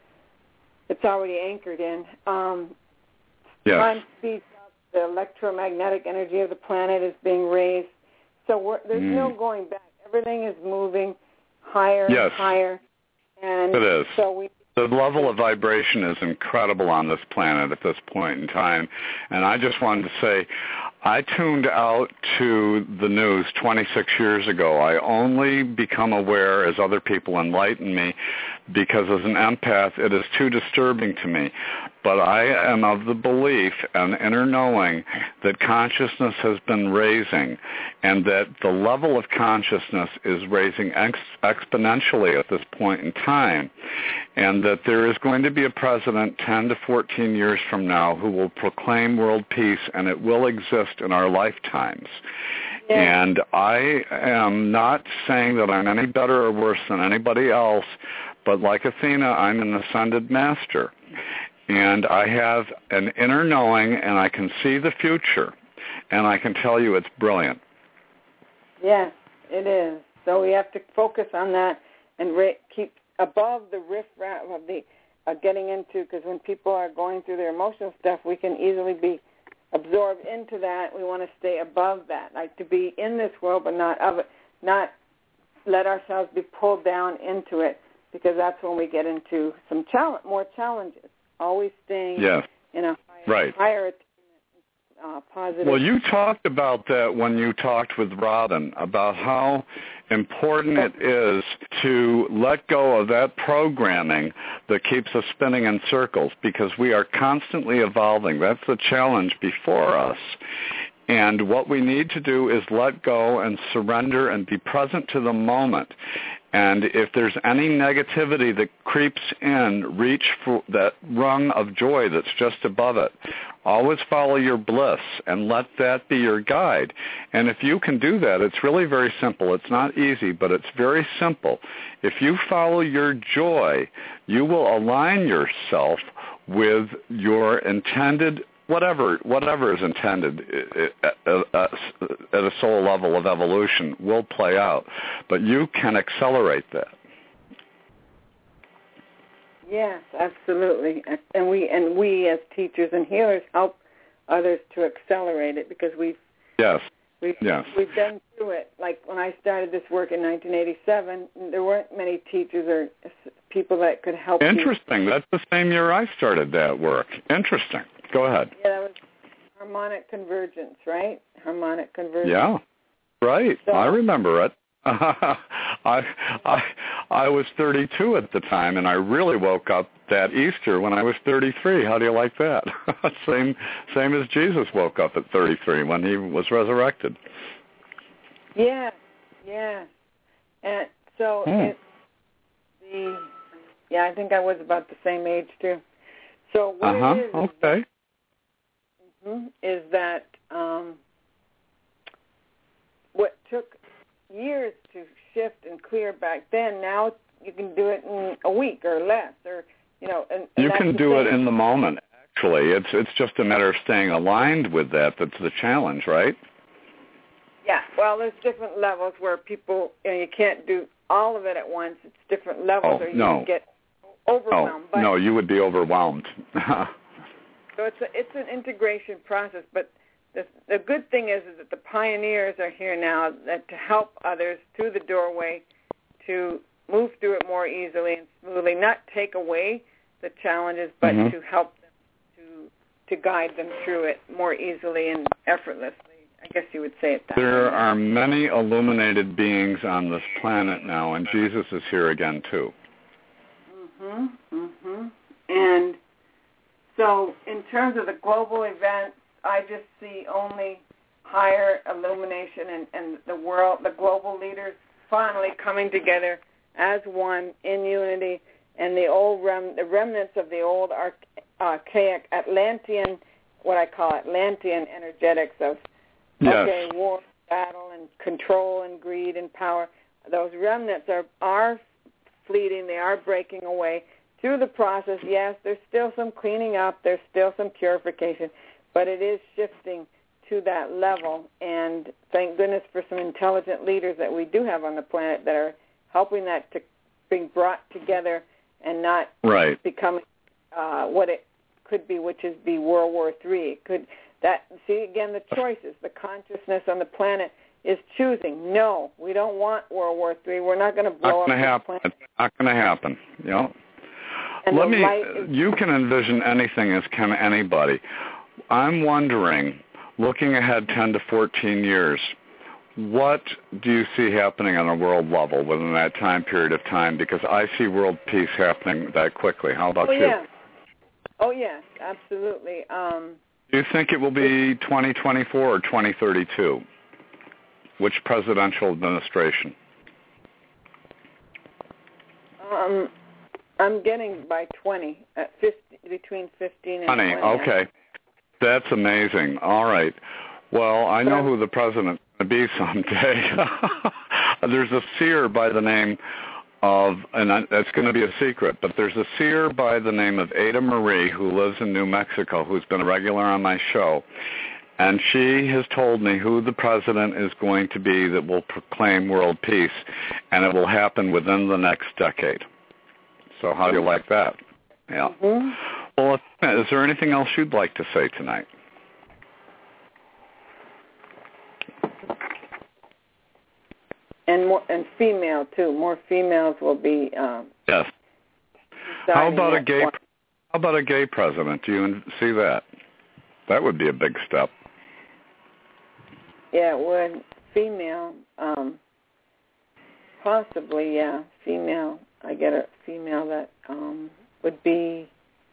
it's already anchored in. Um,
yes.
Time speeds up. The electromagnetic energy of the planet is being raised. So we're, there's
mm.
no going back. Everything is moving higher
yes.
and higher. And
it is.
So we
The level of vibration is incredible on this planet at this point in time. And I just wanted to say, I tuned out to the news twenty-six years ago. I only become aware as other people enlighten me because as an empath, it is too disturbing to me. But I am of the belief and inner knowing that consciousness has been raising and that the level of consciousness is raising ex- exponentially at this point in time, and that there is going to be a president ten to fourteen years from now who will proclaim world peace, and it will exist in our lifetimes. Yeah. And I am not saying that I'm any better or worse than anybody else, but like Athena, I'm an ascended master. And I have an inner knowing, and I can see the future, and I can tell you it's brilliant.
Yes, it is. So we have to focus on that and re- keep above the riff-raff of the uh, getting into, because when people are going through their emotional stuff, we can easily be absorbed into that. We want to stay above that, like to be in this world but not of it, not let ourselves be pulled down into it, because that's when we get into some challenge, more challenges. Always staying
yes.
in a higher,
right.
higher uh, positive.
Well, you talked about that when you talked with Robin, about how important it is to let go of that programming that keeps us spinning in circles, because we are constantly evolving. That's the challenge before us. And what we need to do is let go and surrender and be present to the moment. And if there's any negativity that creeps in, reach for that rung of joy that's just above it. Always follow your bliss and let that be your guide. And if you can do that, it's really very simple. It's not easy, but it's very simple. If you follow your joy, you will align yourself with your intended Whatever whatever is intended at a soul level of evolution will play out, but you can accelerate that.
Yes, absolutely, and we and we as teachers and healers help others to accelerate it, because we've
yes
we've
yes.
we've been through it. Like when I started this work in nineteen eighty-seven, there weren't many teachers or people that could help.
Interesting.
You.
That's the same year I started that work. Interesting. Go ahead.
Yeah, that was harmonic convergence, right? Harmonic convergence.
Yeah, right.
So,
I remember it. I I I was thirty-two at the time, and I really woke up that Easter when I was thirty-three. How do you like that? same same as Jesus woke up at thirty-three when he was resurrected.
Yeah, yeah. And so
hmm.
it's the yeah, I think I was about the same age too. So what
uh-huh.
it is,
okay.
is that um, what took years to shift and clear back then. Now you can do it in a week or less, or you know. And, and
you
that's
can
the
do
thing.
it in the moment. Actually, it's it's just a matter of staying aligned with that. That's the challenge, right?
Yeah. Well, there's different levels where people, you know, you can't do all of it at once. It's different levels,
Oh,
or you
no.
get overwhelmed.
Oh,
but,
no, you would be overwhelmed.
So it's a, it's an integration process, but the the good thing is, is that the pioneers are here now that to help others through the doorway to move through it more easily and smoothly, not take away the challenges, but
mm-hmm.
to help them to to guide them through it more easily and effortlessly. I guess you would say it that
There
way.
are many illuminated beings on this planet now, and Jesus is here again too.
Mhm. Mhm. And so, in terms of the global events, I just see only higher illumination and, and the world, the global leaders finally coming together as one in unity, and the old rem, the remnants of the old arch, archaic Atlantean, what I call Atlantean energetics of
yes.
okay, war, battle, and control, and greed, and power. Those remnants are are fleeting. They are breaking away. Through the process, yes, there's still some cleaning up, there's still some purification, but it is shifting to that level, and thank goodness for some intelligent leaders that we do have on the planet that are helping that to being brought together and not
right.
becoming uh, what it could be, which is be World War Three. It could that see again the choices, the consciousness on the planet is choosing. No, we don't want World War Three. We're not going to blow
not gonna
up
happen.
the planet.
It's not going to happen. You know.
And
Let me.
is-
You can envision anything, as can anybody. I'm wondering, looking ahead ten to fourteen years, what do you see happening on a world level within that time period of time? Because I see world peace happening that quickly. How about
oh,
you?
Yeah. Oh, yes, absolutely. Um,
do you think it will be twenty twenty-four or twenty thirty-two? Which presidential administration?
Um, I'm getting by twenty, at fifty, between fifteen and
twenty.
twenty.
Okay. That's amazing. All right. Well, I know who the president's going to be someday. There's a seer by the name of, and that's going to be a secret, but there's a seer by the name of Ada Marie who lives in New Mexico who's been a regular on my show. And she has told me who the president is going to be that will proclaim world peace, and it will happen within the next decade. So how do you like that? Yeah.
Mm-hmm.
Well, is there anything else you'd like to say tonight?
And more, and female too. More females will be. Um,
yes. How about a gay? Point. How about a gay president? Do you see that? That would be a big step.
Yeah, it would. Female, um, possibly. Yeah, female. I get a female that um, would be.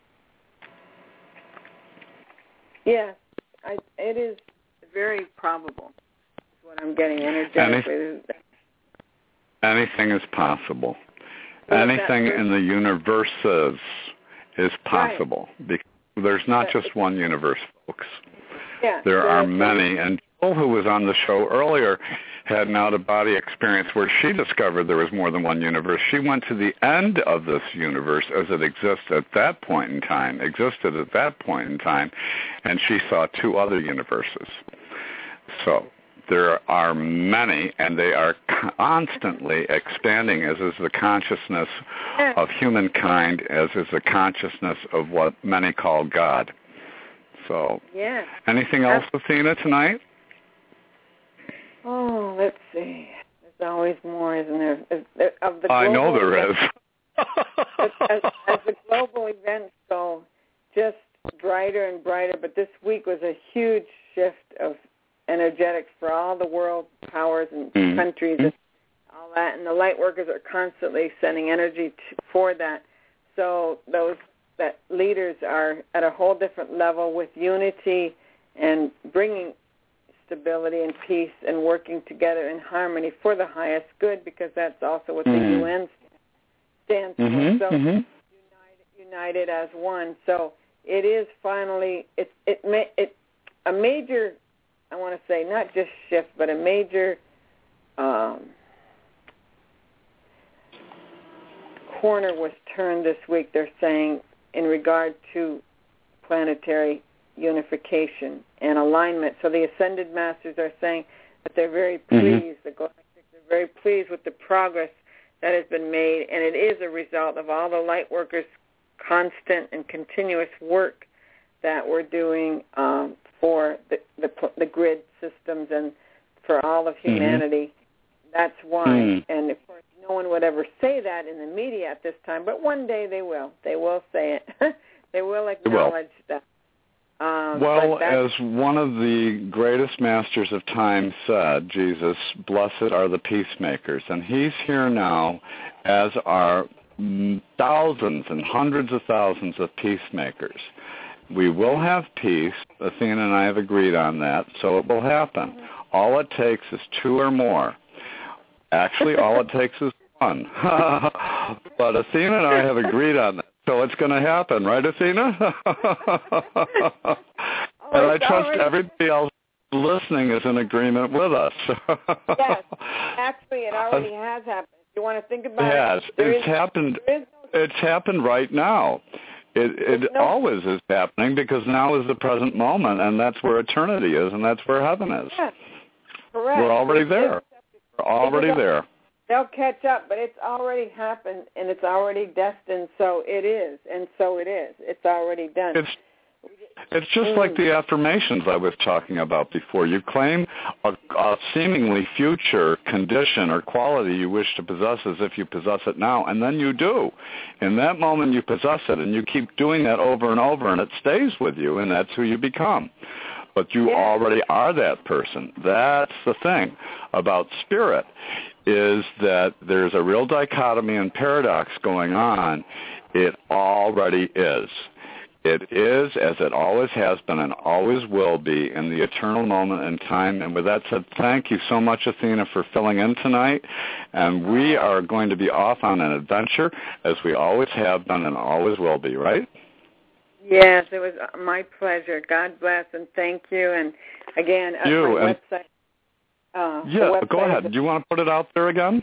Yeah, I, it is very probable. Is what I'm getting energetically.
Any, anything is possible.
Well,
anything in the universes is possible.
Right.
Because there's not just one universe, folks.
Yeah,
there are
right.
many. And Jill, who was on the show earlier, had an out-of-body experience where she discovered there was more than one universe. She went to the end of this universe as it exists at that point in time, existed at that point in time, and she saw two other universes. So there are many, and they are constantly expanding, as is the consciousness of humankind, as is the consciousness of what many call God. So,
yeah.
Anything else, Athena, tonight?
Oh, let's see. There's always more, isn't there? Of the
I know there
events,
is.
as, as, as the global events go, just brighter and brighter. But this week was a huge shift of energetics for all the world powers and
mm-hmm.
countries and all that. And the light workers are constantly sending energy to, for that. So those that leaders are at a whole different level with unity and bringing stability and peace and working together in harmony for the highest good, because that's also what
mm-hmm.
the U N stands for.
Mm-hmm.
So
mm-hmm.
united, united as one. So it is finally it it may it a major I want to say not just shift, but a major um, corner was turned this week, they're saying, in regard to planetary unification and alignment. So the Ascended Masters are saying that they're very pleased, mm-hmm. the Galactics are very pleased with the progress that has been made, and it is a result of all the light workers' constant and continuous work that we're doing um, for the, the the grid systems and for all of humanity. Mm-hmm. That's why. Mm-hmm. And, of course, no one would ever say that in the media at this time, but one day they will. They will say it. They will acknowledge that. Um,
well, as one of the greatest masters of time said, Jesus, blessed are the peacemakers. And he's here now, as are thousands and hundreds of thousands of peacemakers. We will have peace. Athena and I have agreed on that, so it will happen. All it takes is two or more. Actually, all it takes is one. But Athena and I have agreed on that. So it's going to happen, right, Athena?
oh,
and I trust already... everybody else listening is in agreement with us.
Yes, actually, it already has happened. You want to think about
it? Yes,
it?
it's is, happened. No... It's happened right now. It, it no... always is happening because now is the present moment, and that's where eternity is, and that's where heaven is.
Yes, correct.
We're already there. We're already there.
They'll catch up, but it's already happened, and it's already destined, so it is, and so it is. It's already done.
It's it's just mm. like the affirmations I was talking about before. You claim a, a seemingly future condition or quality you wish to possess as if you possess it now, and then you do. In that moment, you possess it, and you keep doing that over and over, and it stays with you, and that's who you become. But you yeah. already are that person. That's the thing about spirit, is that there's a real dichotomy and paradox going on. It already is. It is, as it always has been and always will be, in the eternal moment in time. And with that said, thank you so much, Athena, for filling in tonight. And we are going to be off on an adventure, as we always have been and always will be, right?
Yes, it was my pleasure. God bless and thank you. And again, uh,
you,
my
and,
website. Uh,
yeah,
website
go ahead. Do you want to put it out there again?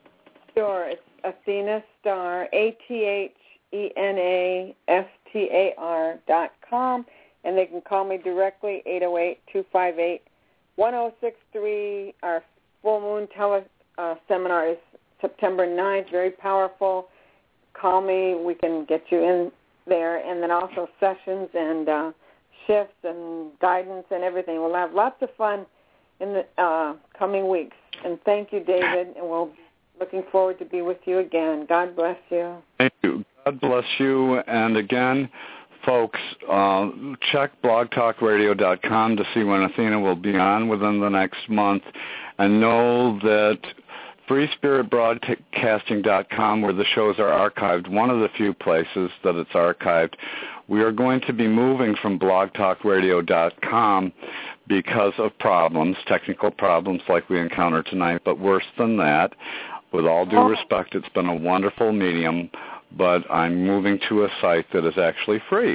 Sure. It's Athena Star, A T H E N A S T A R dot com, and they can call me directly, eight oh eight, two five eight, one oh six three. Our full moon tele uh, seminar is September ninth, very powerful. Call me. We can get you in there, and then also sessions and uh, shifts and guidance and everything. We'll have lots of fun in the uh, coming weeks. And thank you, David, and we'll be looking forward to be with you again. God bless you.
Thank you. God bless you. And again, folks, uh, check blog talk radio dot com to see when Athena will be on within the next month, and know that free spirit broadcasting dot com, where the shows are archived, one of the few places that it's archived. We are going to be moving from blog talk radio dot com because of problems, technical problems like we encountered tonight, but worse than that. With all due respect, it's been a wonderful medium, but I'm moving to a site that is actually free.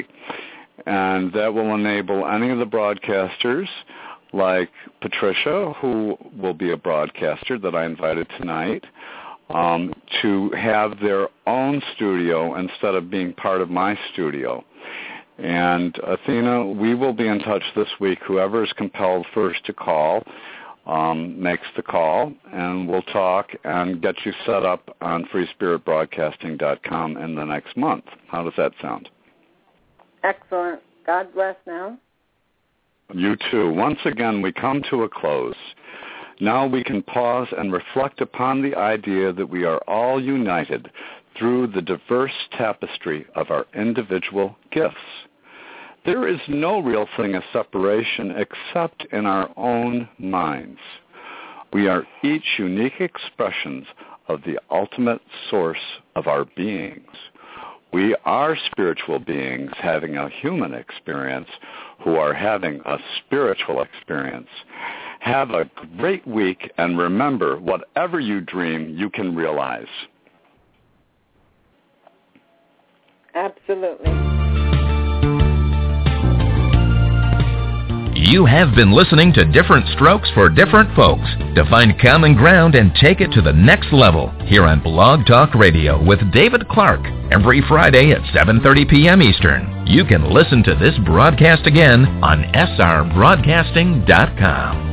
And that will enable any of the broadcasters, like Patricia, who will be a broadcaster that I invited tonight, um, to have their own studio instead of being part of my studio. And Athena, we will be in touch this week. Whoever is compelled first to call um, makes the call, and we'll talk and get you set up on free spirit broadcasting dot com in the next month. How does that sound?
Excellent. God bless now.
You too. Once again, we come to a close. Now we can pause and reflect upon the idea that we are all united through the diverse tapestry of our individual gifts. There is no real thing as separation except in our own minds. We are each unique expressions of the ultimate source of our beings. We are spiritual beings having a human experience who are having a spiritual experience. Have a great week, and remember, whatever you dream, you can realize.
Absolutely.
You have been listening to Different Strokes for Different Folks. To find common ground and take it to the next level, here on Blog Talk Radio with David Clark, every Friday at seven thirty p.m. Eastern. You can listen to this broadcast again on S R broadcasting dot com.